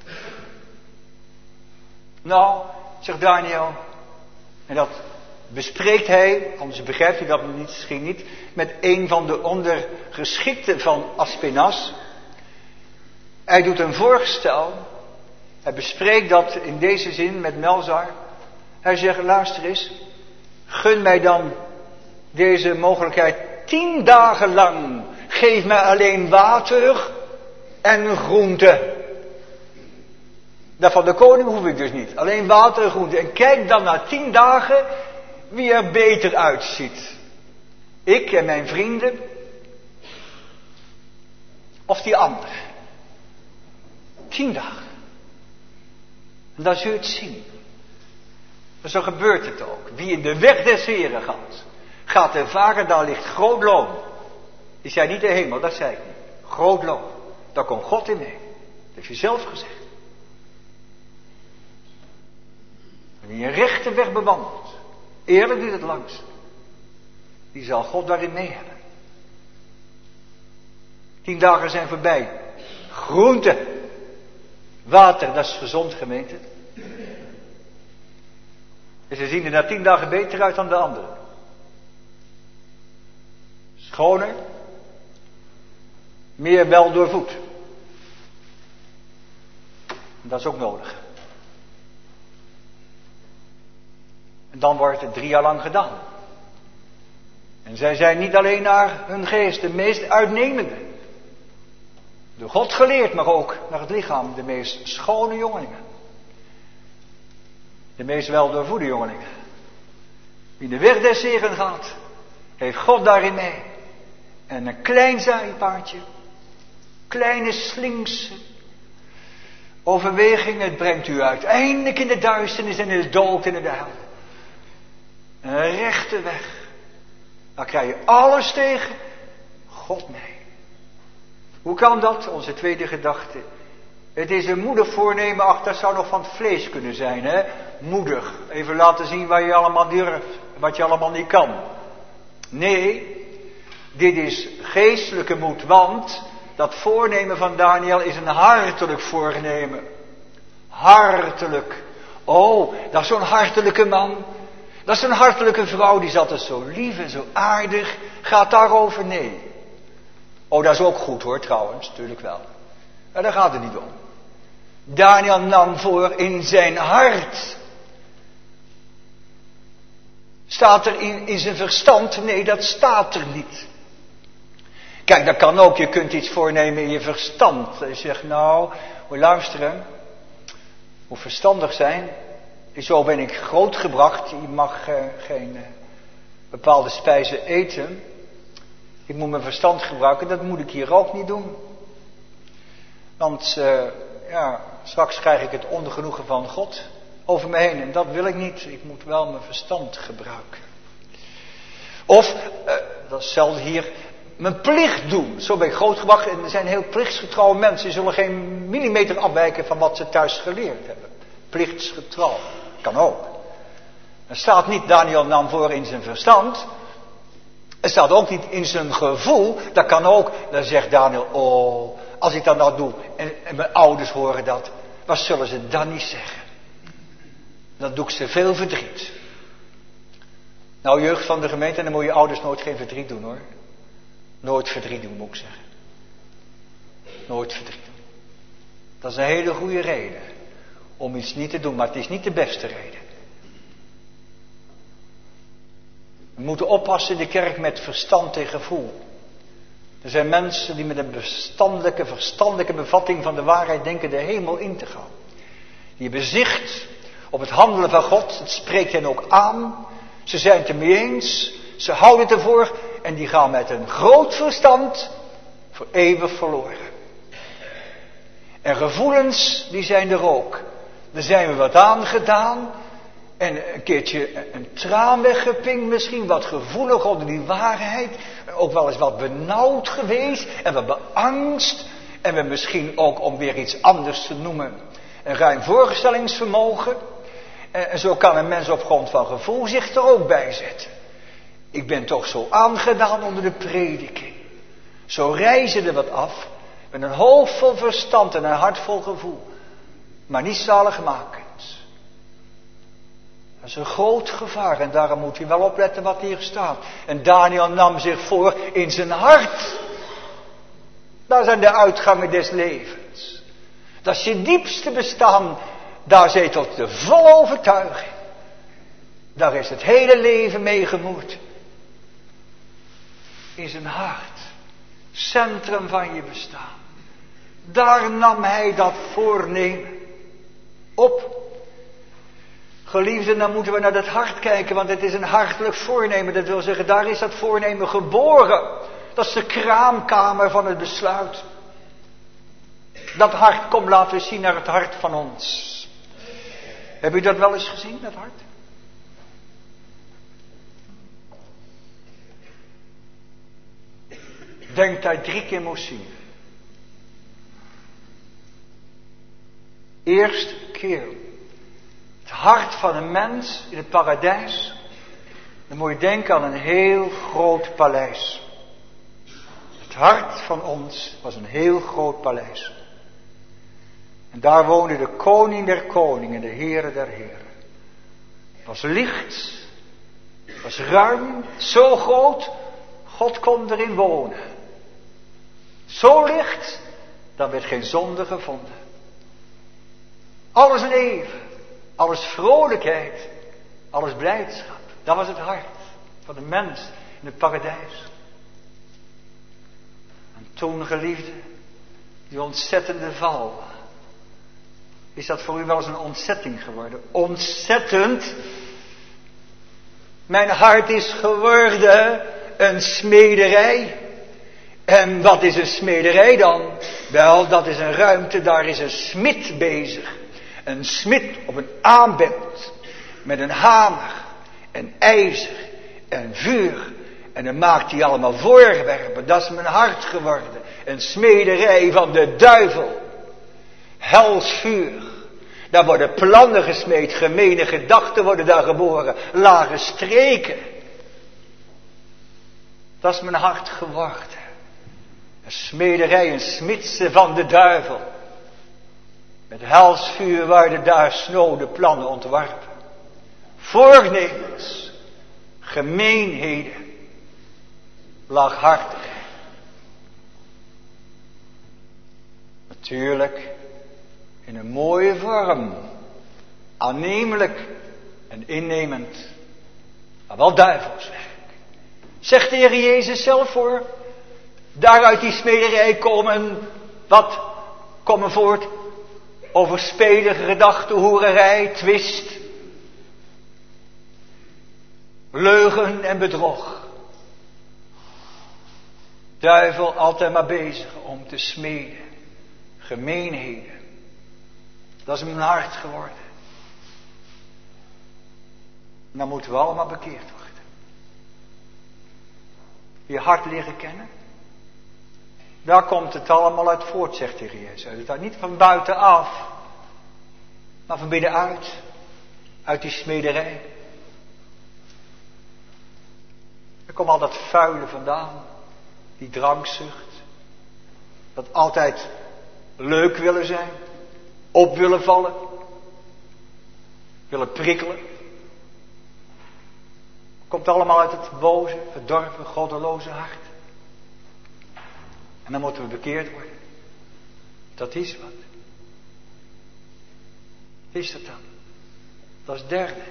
Nou, zegt Daniel, en dat bespreekt hij, anders begrijpt hij dat misschien niet, met een van de ondergeschikten van Aspenas. Hij doet een voorstel. Hij bespreekt dat in deze zin met Melzar. Hij zegt, luister eens, gun mij dan deze mogelijkheid tien dagen lang. Geef mij alleen water en groente. Dat van de koning hoef ik dus niet. Alleen water en groente. En kijk dan na tien dagen wie er beter uitziet. Ik en mijn vrienden. Of die ander. Tien dagen. En dan zul je het zien. Maar zo gebeurt het ook. Wie in de weg des Heren gaat, gaat ervaren, daar ligt groot loon. Die zei niet de hemel, dat zei ik niet. Groot loon. Daar komt God in mee. Dat heeft hij zelf gezegd. En wie een rechte weg bewandelt, eerlijk duurt het langst, die zal God daarin mee hebben. Tien dagen zijn voorbij. Groente. Water, dat is gezond, gemeente. En ze zien er na tien dagen beter uit dan de anderen. Schoner. Meer wel doorvoed. Dat is ook nodig. En dan wordt het drie jaar lang gedaan. En zij zijn niet alleen naar hun geest de meest uitnemende. Door God geleerd, maar ook naar het lichaam de meest schone jongelingen. De meest weldoorvoede jongelingen. Wie de weg des Heren gaat, heeft God daarin mee. En een klein zaaipaardje, kleine slinkse overweging, het brengt u uiteindelijk in de duisternis en in de dood en in de hel. Een rechte weg. Dan krijg je alles tegen God mee. Hoe kan dat? Onze tweede gedachte. Het is een moedig voornemen, ach, dat zou nog van het vlees kunnen zijn, hè? Moedig. Even laten zien wat je allemaal durft, wat je allemaal niet kan. Nee, dit is geestelijke moed, want dat voornemen van Daniel is een hartelijk voornemen. Hartelijk. Oh, dat is zo'n hartelijke man. Dat is een hartelijke vrouw, die is altijd zo lief en zo aardig. Gaat daarover? Nee. Oh, dat is ook goed hoor, trouwens, natuurlijk wel. Maar daar gaat het niet om. Daniel nam voor in zijn hart. Staat er in, in zijn verstand? Nee, dat staat er niet. Kijk, dat kan ook. Je kunt iets voornemen in je verstand. Je zegt, nou, moet je luisteren. Moet verstandig zijn. Zo ben ik grootgebracht. Je mag uh, geen uh, bepaalde spijzen eten. Ik moet mijn verstand gebruiken. Dat moet ik hier ook niet doen. Want uh, ja, straks krijg ik het ongenoegen van God over me heen. En dat wil ik niet. Ik moet wel mijn verstand gebruiken. Of, uh, dat is hetzelfde hier, mijn plicht doen. Zo ben ik grootgebracht. En er zijn heel plichtsgetrouwe mensen. Die zullen geen millimeter afwijken van wat ze thuis geleerd hebben. Plichtsgetrouw. Kan ook. Er staat niet, Daniel nam voor in zijn verstand. Er staat ook niet in zijn gevoel. Dat kan ook. Dan zegt Daniel, oh, als ik dat nou doe. En, en mijn ouders horen dat. Wat zullen ze dan niet zeggen? Dan doe ik ze veel verdriet. Nou, jeugd van de gemeente, dan moet je ouders nooit geen verdriet doen hoor. Nooit verdriet doen, moet ik zeggen. Nooit verdriet doen. Dat is een hele goede reden om iets niet te doen, maar het is niet de beste reden. We moeten oppassen in de kerk met verstand en gevoel. Er zijn mensen die met een verstandelijke, verstandelijke bevatting van de waarheid denken de hemel in te gaan. Die hebben zicht op het handelen van God. Het spreekt hen ook aan. Ze zijn het ermee eens. Ze houden het ervoor. En die gaan met een groot verstand voor eeuwig verloren. En gevoelens, die zijn er ook. Er zijn we wat aangedaan. En een keertje een traan weggepinkt misschien. Wat gevoelig onder die waarheid. Ook wel eens wat benauwd geweest. En wat beangst. En we misschien ook, om weer iets anders te noemen, een ruim voorstellingsvermogen. En zo kan een mens op grond van gevoel zich er ook bij zetten. Ik ben toch zo aangedaan onder de prediking. Zo reizen er wat af. Met een hoofd vol verstand en een hart vol gevoel. Maar niet zaligmakend. Dat is een groot gevaar. En daarom moet je wel opletten wat hier staat. En Daniel nam zich voor in zijn hart. Daar zijn de uitgangen des levens. Dat is je diepste bestaan. Daar zetelt de volle overtuiging. Daar is het hele leven mee gemoeid. In zijn hart. Centrum van je bestaan. Daar nam hij dat voornemen op. Geliefden, dan moeten we naar dat hart kijken, want het is een hartelijk voornemen. Dat wil zeggen, daar is dat voornemen geboren. Dat is de kraamkamer van het besluit. Dat hart, kom laten we zien naar het hart van ons. Heb u dat wel eens gezien, dat hart? Denk dat je drie keer moest zien. Eerste keer. Het hart van een mens in het paradijs. Dan moet je denken aan een heel groot paleis. Het hart van ons was een heel groot paleis. En daar woonde de koning der koningen, de Heere der heren. Het was licht. Het was ruim. Zo groot. God kon erin wonen. Zo licht. Daar werd geen zonde gevonden. Alles leven. Alles vrolijkheid. Alles blijdschap. Dat was het hart van de mens in het paradijs. En toen, geliefde, die ontzettende val. Is dat voor u wel eens een ontzetting geworden? Ontzettend. Mijn hart is geworden een smederij. En wat is een smederij dan? Wel, dat is een ruimte, daar is een smid bezig. Een smid op een aanbeeld. Met een hamer en ijzer en vuur. En dan maakt hij allemaal voorwerpen. Dat is mijn hart geworden. Een smederij van de duivel. Hels vuur. Daar worden plannen gesmeed, gemene gedachten worden daar geboren, lage streken. Dat is mijn hart geworden. Een smederij, een smidse van de duivel. Met helsvuur worden daar snode plannen ontworpen. Voornemens, gemeenheden, laaghartigheid. Natuurlijk in een mooie vorm, aannemelijk en innemend, maar wel duivelswerk. Zegt de Heer Jezus zelf voor, daaruit die smederij komen, wat komen voort? Overspelige gedachten, hoererij, twist, leugen en bedrog. Duivel altijd maar bezig om te smeden, gemeenheden. Dat is mijn hart geworden. En dan moeten we allemaal bekeerd worden. Je hart leren kennen. Daar komt het allemaal uit voort, zegt de Heer Jezus. Het uit niet van buitenaf, maar van binnenuit. Uit die smederij. Er komt al dat vuile vandaan. Die drankzucht. Dat altijd leuk willen zijn. Op willen vallen. Willen prikkelen. Komt allemaal uit het boze, verdorven, goddeloze hart. En dan moeten we bekeerd worden. Dat is wat. Wat is dat dan? Dat is het derde.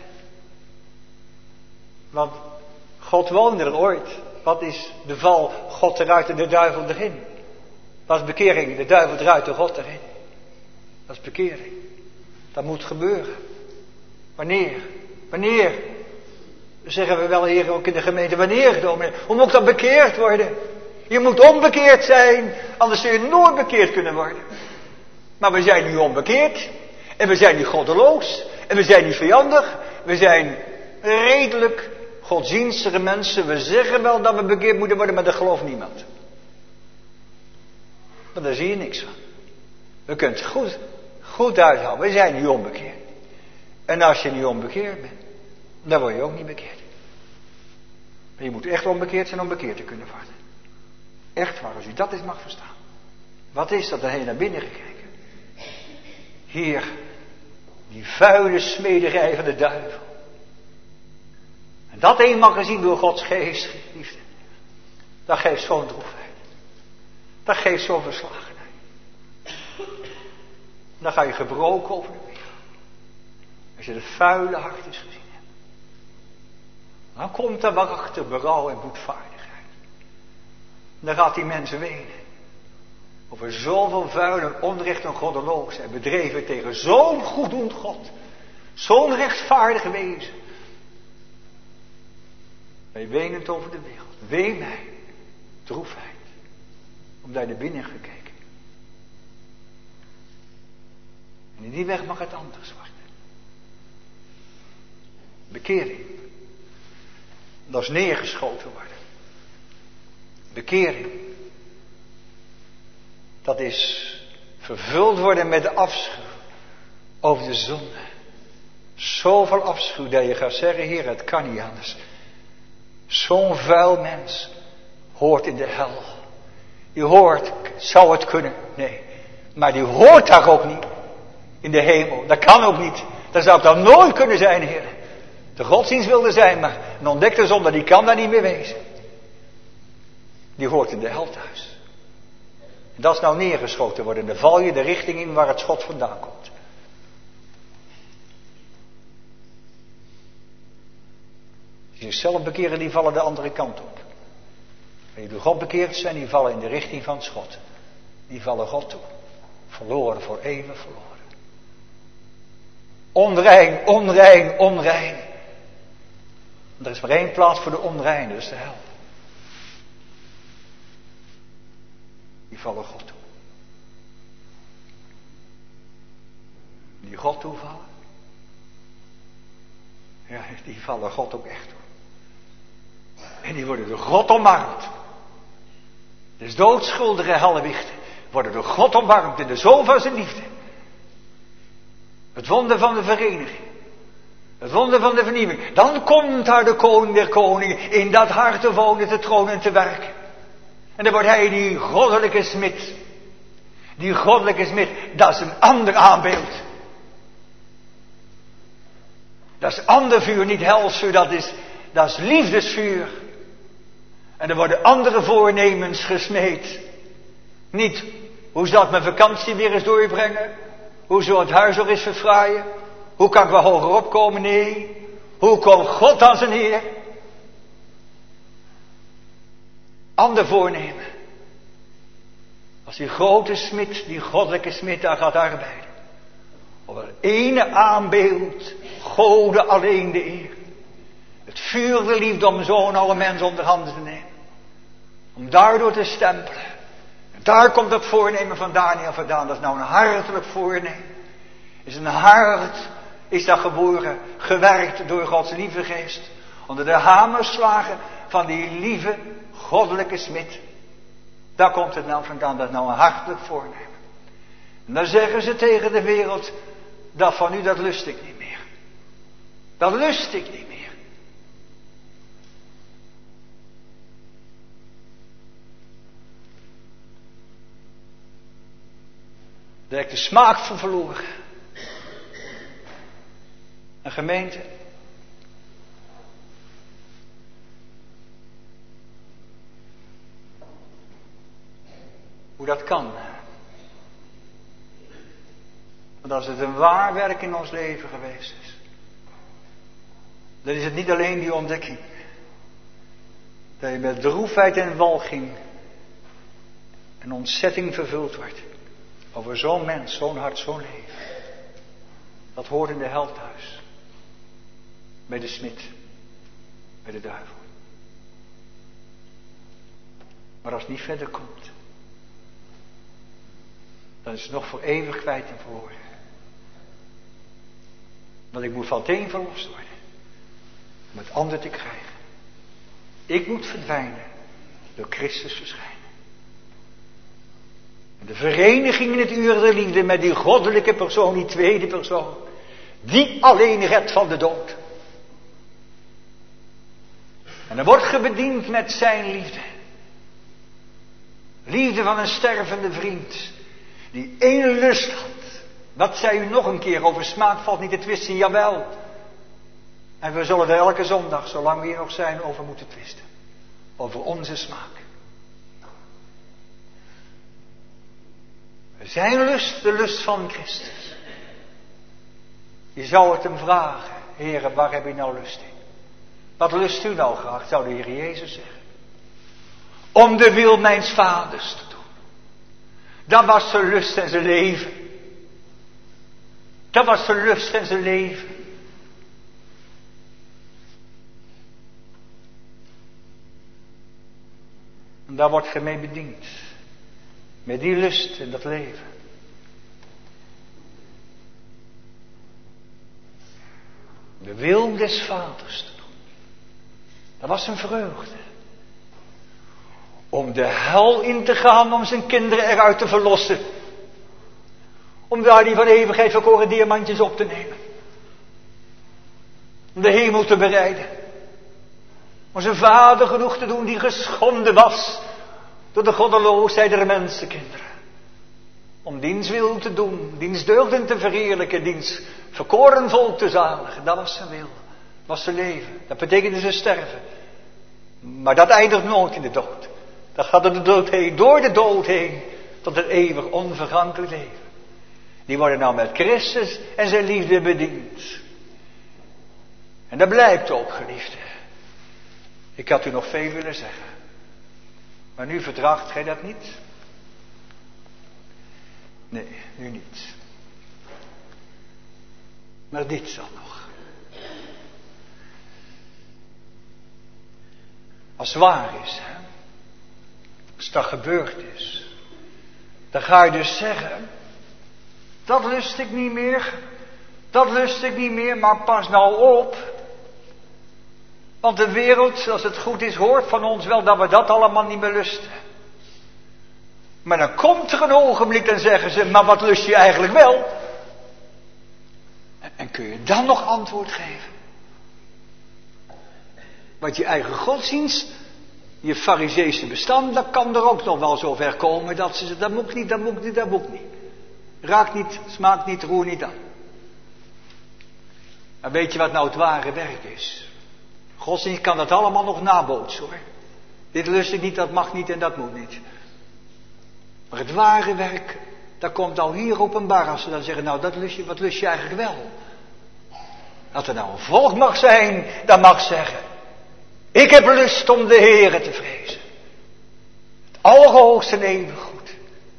Want God woonde er ooit. Wat is de val? God eruit en de duivel erin. Dat is bekering. De duivel eruit en God erin. Dat is bekering. Dat moet gebeuren. Wanneer? Wanneer? Dan zeggen we wel hier ook in de gemeente. Wanneer, dominee? Hoe moet dat bekeerd worden? Je moet onbekeerd zijn. Anders zul je nooit bekeerd kunnen worden. Maar we zijn nu onbekeerd. En we zijn nu goddeloos. En we zijn nu vijandig. We zijn redelijk godsdienstige mensen. We zeggen wel dat we bekeerd moeten worden, maar dat gelooft niemand. Maar daar zie je niks van. We kunnen het goed, goed uithouden. We zijn nu onbekeerd. En als je nu onbekeerd bent, dan word je ook niet bekeerd. Maar je moet echt onbekeerd zijn om bekeerd te kunnen worden. Echt waar, als u dat eens mag verstaan. Wat is dat? Dan heb je naar binnen gekeken. Hier, die vuile smederij van de duivel. En dat eenmaal gezien door Gods geest, liefde. Dat geeft zo'n droefheid. Dat geeft zo'n verslagenheid. Dan ga je gebroken over de wereld. Als je de vuile hart eens gezien hebt. Dan komt er waarachter berouw en boetvaardigheid. Dan gaat die mensen wenen. Over zoveel vuil en onrecht en goddeloosheid. Bedreven tegen zo'n goeddoend God. Zo'n rechtvaardig wezen. Wij wenend over de wereld. Wee mij. Droefheid. Omdat je naar binnen gekeken. En in die weg mag het anders worden. Bekering. Dat is neergeschoten worden. Bekering. Dat is vervuld worden met de afschuw over de zonde. Zoveel afschuw dat je gaat zeggen, Heer, het kan niet anders. Zo'n vuil mens hoort in de hel. Die hoort, zou het kunnen? Nee. Maar die hoort daar ook niet. In de hemel. Dat kan ook niet. Dat zou het dan nooit kunnen zijn, Heer. De godsdienst wilde zijn, maar een ontdekte zonde, die kan daar niet meer wezen. Die hoort in de hel thuis. En dat is nou neergeschoten worden. Dan val je de richting in waar het schot vandaan komt. Die zichzelf bekeren, die vallen de andere kant op. En die door God bekeerd zijn, die vallen in de richting van het schot. Die vallen God toe. Verloren, voor eeuwig verloren. Onrein, onrein, onrein. Er is maar één plaats voor de onreine, dat is de hel. Die vallen God toe. Die God toevallen. Ja, die vallen God ook echt toe. En die worden door God omarmd. Dus doodschuldige hellewichten worden door God omarmd in de zoon van zijn liefde. Het wonder van de vereniging. Het wonder van de vernieuwing. Dan komt daar de koning der koningen in dat hart te wonen, te tronen en te werken. En dan wordt hij die goddelijke smid. Die goddelijke smid, dat is een ander aanbeeld. Dat is ander vuur, niet helsvuur, dat is, dat is liefdesvuur. En er worden andere voornemens gesmeed. Niet, hoe zal ik mijn vakantie weer eens doorbrengen? Hoe zal het huis nog eens verfraaien? Hoe kan ik wel hoger opkomen? Nee. Hoe komt God als een Heer? Ander voornemen. Als die grote smid, die goddelijke smid daar gaat arbeiden. Op het ene aanbeeld, Gode alleen de eer. Het vuur de liefde om zo'n alle mens onder handen te nemen. Om daardoor te stempelen. En daar komt het voornemen van Daniel vandaan. Dat is nou een hartelijk voornemen. Is een hart, is dat geboren, gewerkt door Gods lieve geest. Onder de hamerslagen van die lieve goddelijke smid. Daar komt het nou vandaan, dat is nou een hartelijk voornemen. En dan zeggen ze tegen de wereld, dat van u, dat lust ik niet meer. Dat lust ik niet meer. Daar heb ik de smaak van verloren. Een gemeente. Hoe dat kan. Want als het een waar werk in ons leven geweest is. Dan is het niet alleen die ontdekking. Dat je met droefheid en walging en ontzetting vervuld wordt. Over zo'n mens, zo'n hart, zo'n leven. Dat hoort in de hel thuis. Bij de smid. Bij de duivel. Maar als het niet verder komt. Dan is het nog voor eeuwig kwijt en verloren. Want ik moet van het een verlost worden. Om het ander te krijgen. Ik moet verdwijnen. Door Christus verschijnen. En de vereniging in het uur der liefde met die goddelijke persoon, die tweede persoon. Die alleen redt van de dood. En dan wordt ge bediend met zijn liefde. Liefde van een stervende vriend. Die één lust had. Dat zei u nog een keer, over smaak valt niet te twisten, jawel. En we zullen er elke zondag, zolang we hier nog zijn, over moeten twisten. Over onze smaak. Zijn lust, de lust van Christus. Je zou het hem vragen, Heere, waar heb je nou lust in? Wat lust u nou graag, zou de Heer Jezus zeggen. Om de wil mijns vaders te doen. Dat was zijn lust en zijn leven. Dat was zijn lust en zijn leven. En daar wordt ge mee bediend. Met die lust en dat leven. De wil des vaders te doen. Dat was zijn vreugde. Om de hel in te gaan, om zijn kinderen eruit te verlossen. Om daar die van eeuwigheid verkoren diamantjes op te nemen. Om de hemel te bereiden. Om zijn vader genoeg te doen die geschonden was. Door de goddeloosheid der mensenkinderen. Om diens wil te doen. Diens deugden te verheerlijken. Diens verkoren volk te zaligen. Dat was zijn wil. Dat was zijn leven. Dat betekende zijn sterven. Maar dat eindigt nooit in de dood. Dat gaat door de dood heen. Door de dood heen. Tot het eeuwig onvergankelijk leven. Die worden nou met Christus en zijn liefde bediend. En dat blijkt ook, geliefde. Ik had u nog veel willen zeggen. Maar nu verdraagt gij dat niet? Nee, nu niet. Maar dit zal nog. Als het waar is, hè? Als dat gebeurd is. Dan ga je dus zeggen. Dat lust ik niet meer. Dat lust ik niet meer, maar pas nou op. Want de wereld, als het goed is, hoort van ons wel dat we dat allemaal niet meer lusten. Maar dan komt er een ogenblik en zeggen ze, maar wat lust je eigenlijk wel? En kun je dan nog antwoord geven? Want je eigen godsdienst, je fariseese bestand, dat kan er ook nog wel zo ver komen dat ze zeggen, dat moet ik niet, dat moet ik niet, dat moet ik niet. Raakt niet, smaakt niet, roer niet aan. Maar weet je wat nou het ware werk is? Godsdienst kan dat allemaal nog nabootsen hoor. Dit lust ik niet, dat mag niet en dat moet niet. Maar het ware werk, dat komt nou hier openbaar als ze dan zeggen, nou dat lust je, wat lust je eigenlijk wel? Dat er nou een volk mag zijn, dat mag zeggen, ik heb lust om de Heere te vrezen. Het allerhoogste en eeuwig goed.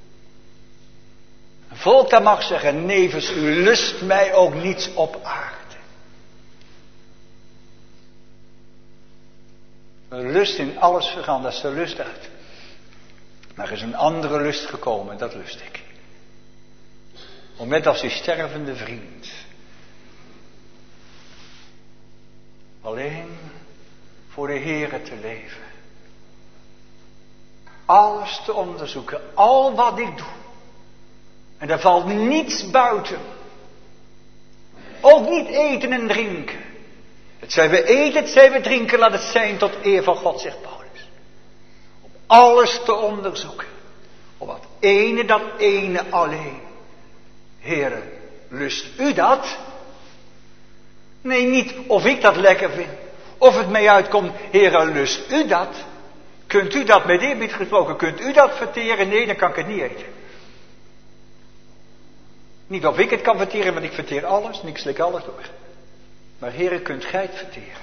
Een volk dat mag zeggen, nevens u lust mij ook niets op aarde. Een lust in alles vergaan, dat is de lust uit. Maar er is een andere lust gekomen, dat lust ik. Om net als die stervende vriend. Alleen voor de Heere te leven. Alles te onderzoeken, al wat ik doe. En daar valt niets buiten. Ook niet eten en drinken. Het zij we eten, het zij we drinken, laat het zijn tot eer van God, zegt Paulus. Om alles te onderzoeken. Om wat ene, dat ene alleen. Heere, lust u dat? Nee, niet of ik dat lekker vind. Of het mij uitkomt, Heere, lust u dat? Kunt u dat met eerbied gesproken, kunt u dat verteren? Nee, dan kan ik het niet eten. Niet of ik het kan verteren, want ik verteer alles en ik slik alles door. Maar Heere, kunt gij het verteren?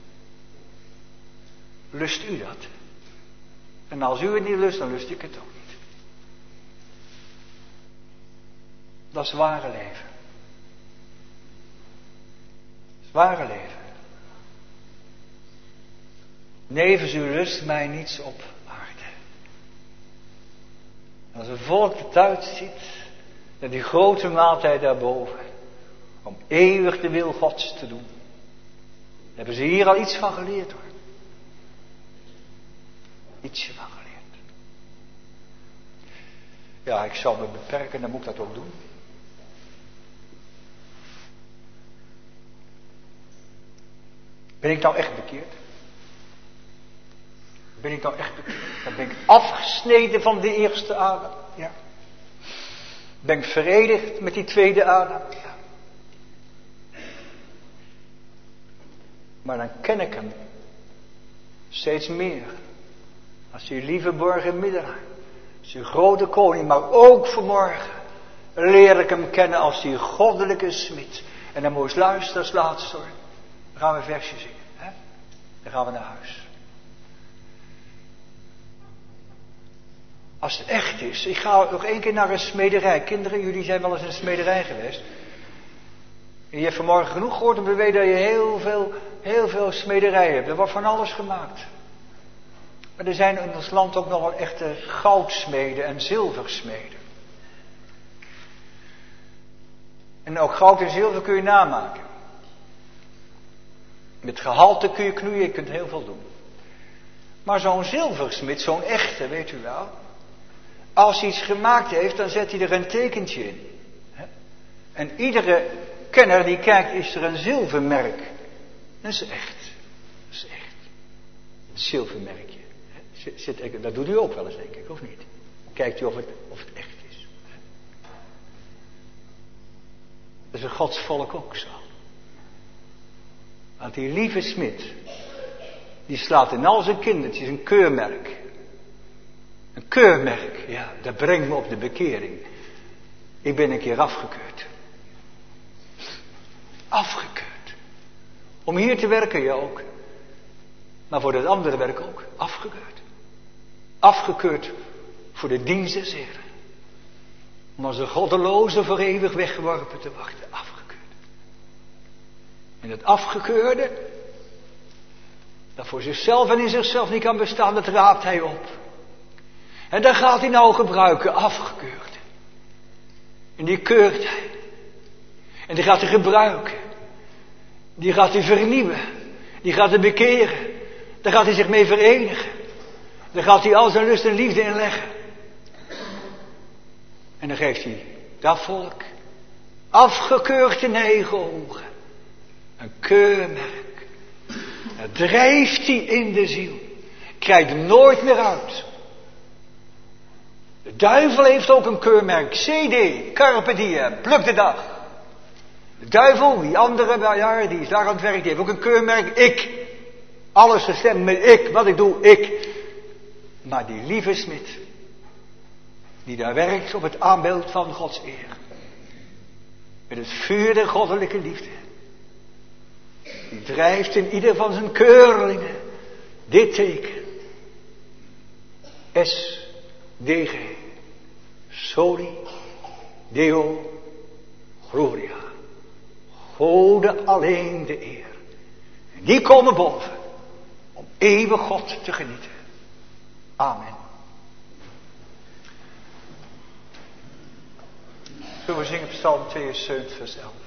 Lust u dat? En als u het niet lust, dan lust ik het ook niet. Dat is ware leven. Dat is ware leven. Nevens u lust mij niets op aarde. En als een volk het uitziet, naar die grote maaltijd daarboven, om eeuwig de wil Gods te doen. Daar hebben ze hier al iets van geleerd hoor. Ietsje van geleerd. Ja, ik zal me beperken, dan moet ik dat ook doen. Ben ik nou echt bekeerd? Ben ik nou echt bekeerd? Dan ben ik afgesneden van de eerste Adam. Ja. Ben ik verenigd met die tweede Adam. Ja. Maar dan ken ik hem steeds meer. Als die lieve borgen middelaar. Als die grote koning. Maar ook vanmorgen leer ik hem kennen als die goddelijke smid. En dan moet je eens luisteren als laatste hoor. Dan gaan we een versje zingen. Hè? Dan gaan we naar huis. Als het echt is. Ik ga nog één keer naar een smederij. Kinderen, jullie zijn wel eens in een smederij geweest. En je hebt vanmorgen genoeg gehoord om te weten dat je heel veel, heel veel smederijen hebt. Er wordt van alles gemaakt. Maar er zijn in ons land ook nog wel echte goudsmeden en zilversmeden. En ook goud en zilver kun je namaken. Met gehalte kun je knoeien, je kunt heel veel doen. Maar zo'n zilversmid, zo'n echte, weet u wel. Als hij iets gemaakt heeft, dan zet hij er een tekentje in. En iedere kenner die kijkt, is er een zilvermerk. Dat is echt. Dat is echt. Een zilvermerkje. Zit, dat doet u ook wel eens, denk ik, of niet? Kijkt u of het, of het echt is. Dat is een Gods volk ook zo. Want die lieve smid, die slaat in al zijn kindertjes een keurmerk. Een keurmerk, ja, dat brengt me op de bekering. Ik ben een keer afgekeurd. Afgekeurd. Om hier te werken, ja ook. Maar voor dat andere werk ook. Afgekeurd. Afgekeurd voor de dienst des Heren. Om als een goddeloze voor eeuwig weggeworpen te wachten. Afgekeurd. En dat afgekeurde, dat voor zichzelf en in zichzelf niet kan bestaan, dat raapt hij op. En daar gaat hij nou gebruiken, afgekeurd. En die keurt hij. En die gaat hij gebruiken. Die gaat hij vernieuwen. Die gaat hij bekeren. Daar gaat hij zich mee verenigen. Daar gaat hij al zijn lust en liefde in leggen. En dan geeft hij dat volk Afgekeurd in eigen ogen. Een keurmerk. Dat drijft hij in de ziel. Krijgt hem nooit meer uit. De duivel heeft ook een keurmerk. C D, Carpe Diem, pluk de dag. De duivel, die andere, ja, die is daar aan het werk, die heeft ook een keurmerk. Ik. Alles gestemd met ik. Wat ik doe, ik. Maar die lieve smid, die daar werkt op het aanbeeld van Gods eer. Met het vuur der goddelijke liefde. Die drijft in ieder van zijn keurlingen dit teken. S D G. Soli Deo Gloria. Gode alleen de eer. En die komen boven om eeuwig God te genieten. Amen. Zullen we zingen Psalm tweeënzeventig vers elf.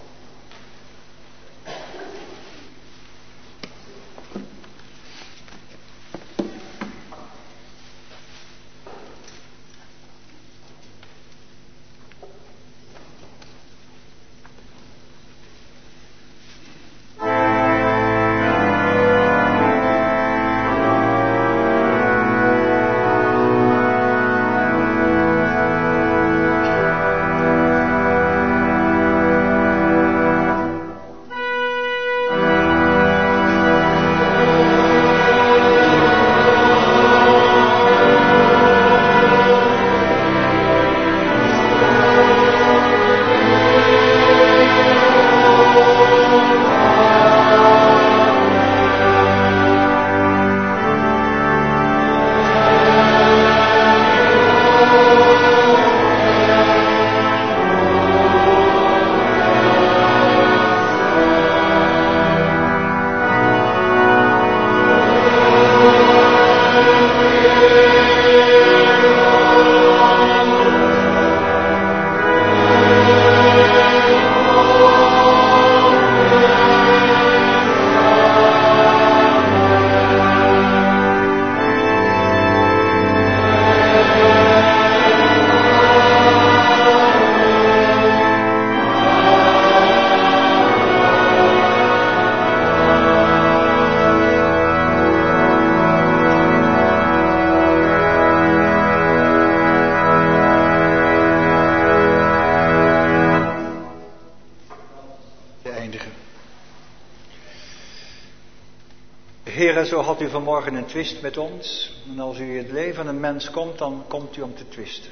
Heere, zo had u vanmorgen een twist met ons. En als u in het leven van een mens komt, dan komt u om te twisten.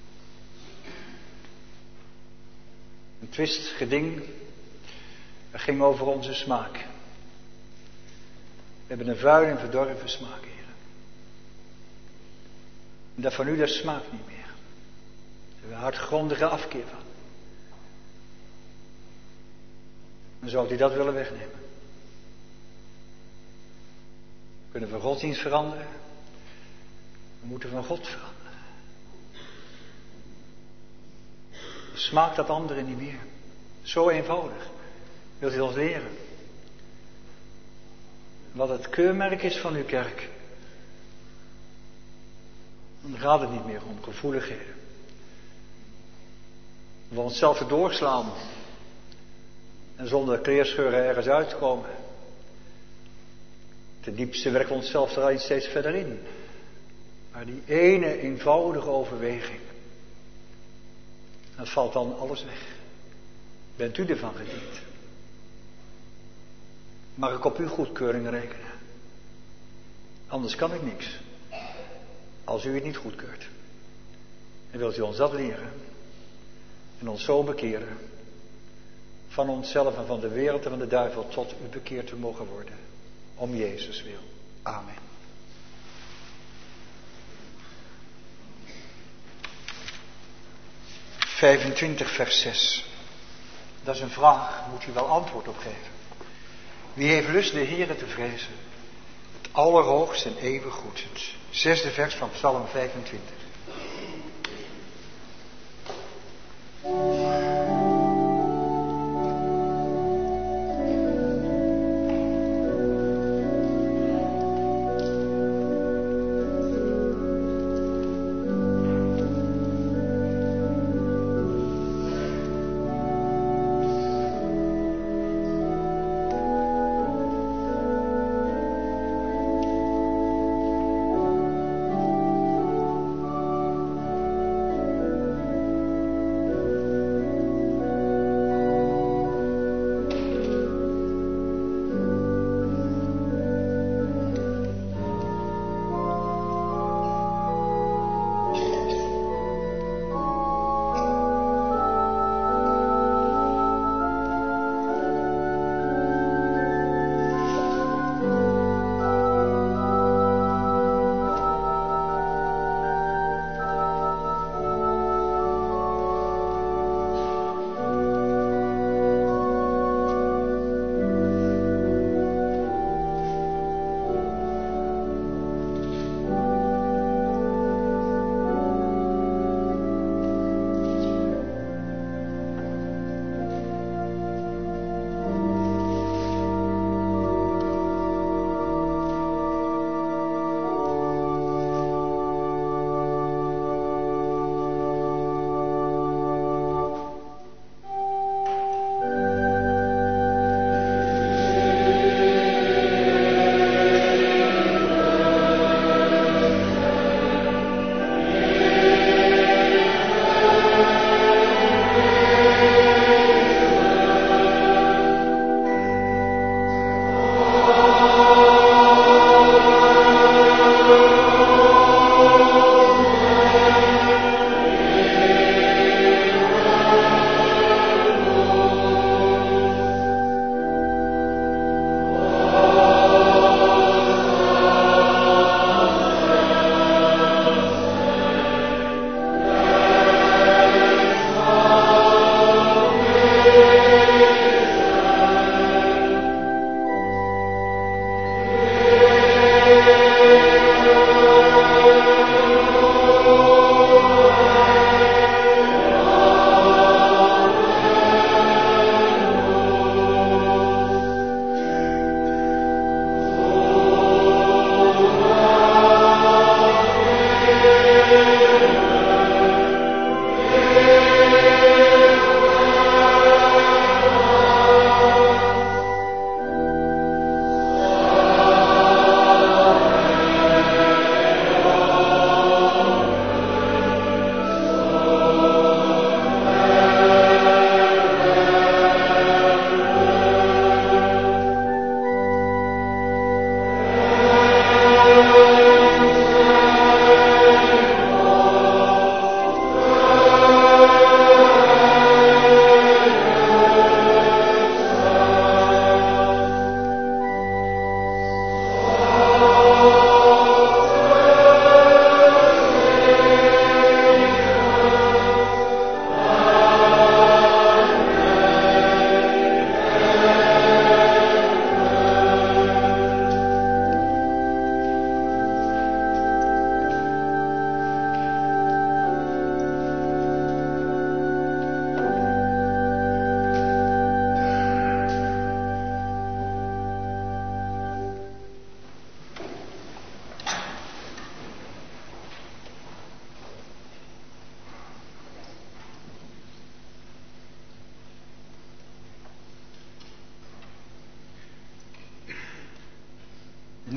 Een twistgeding, dat ging over onze smaak. We hebben een vuil en verdorven smaak, Heere. En dat van u, dat smaakt niet meer. Daar hebben we een hartgrondige afkeer van. Dan zou u dat willen wegnemen. We kunnen van godsdienst veranderen. We moeten van God veranderen. Smaakt dat anderen niet meer. Zo eenvoudig. Wilt u ons leren? Wat het keurmerk is van uw kerk. Dan gaat het niet meer om gevoeligheden. We onszelf erdoor slaan. En zonder kleerscheuren ergens uitkomen. Ten diepste werkt onszelf er al steeds verder in. Maar die ene eenvoudige overweging. Dan valt dan alles weg. Bent u ervan gediend? Mag ik op uw goedkeuring rekenen? Anders kan ik niks. Als u het niet goedkeurt. En wilt u ons dat leren? En ons zo bekeren. Van onszelf en van de wereld en van de duivel tot u bekeerd te mogen worden. Om Jezus wil. Amen. vijfentwintig vers zes. Dat is een vraag, moet u wel antwoord op geven. Wie heeft lust de Heere te vrezen? Het allerhoogst en eeuwig goed. Het zesde vers van Psalm vijfentwintig.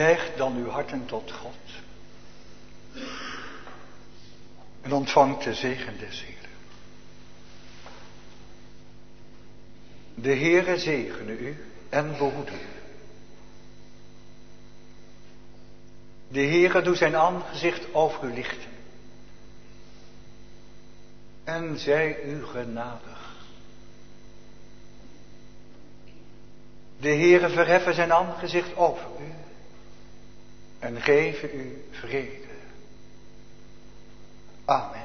Neigt dan uw harten tot God. En ontvangt de zegen des Heeren. De Heere zegene u en behoede u. De Heere doet zijn aangezicht over u lichten. En zij u genadig. De Heere verheffen zijn aangezicht over u. En geven u vrede. Amen.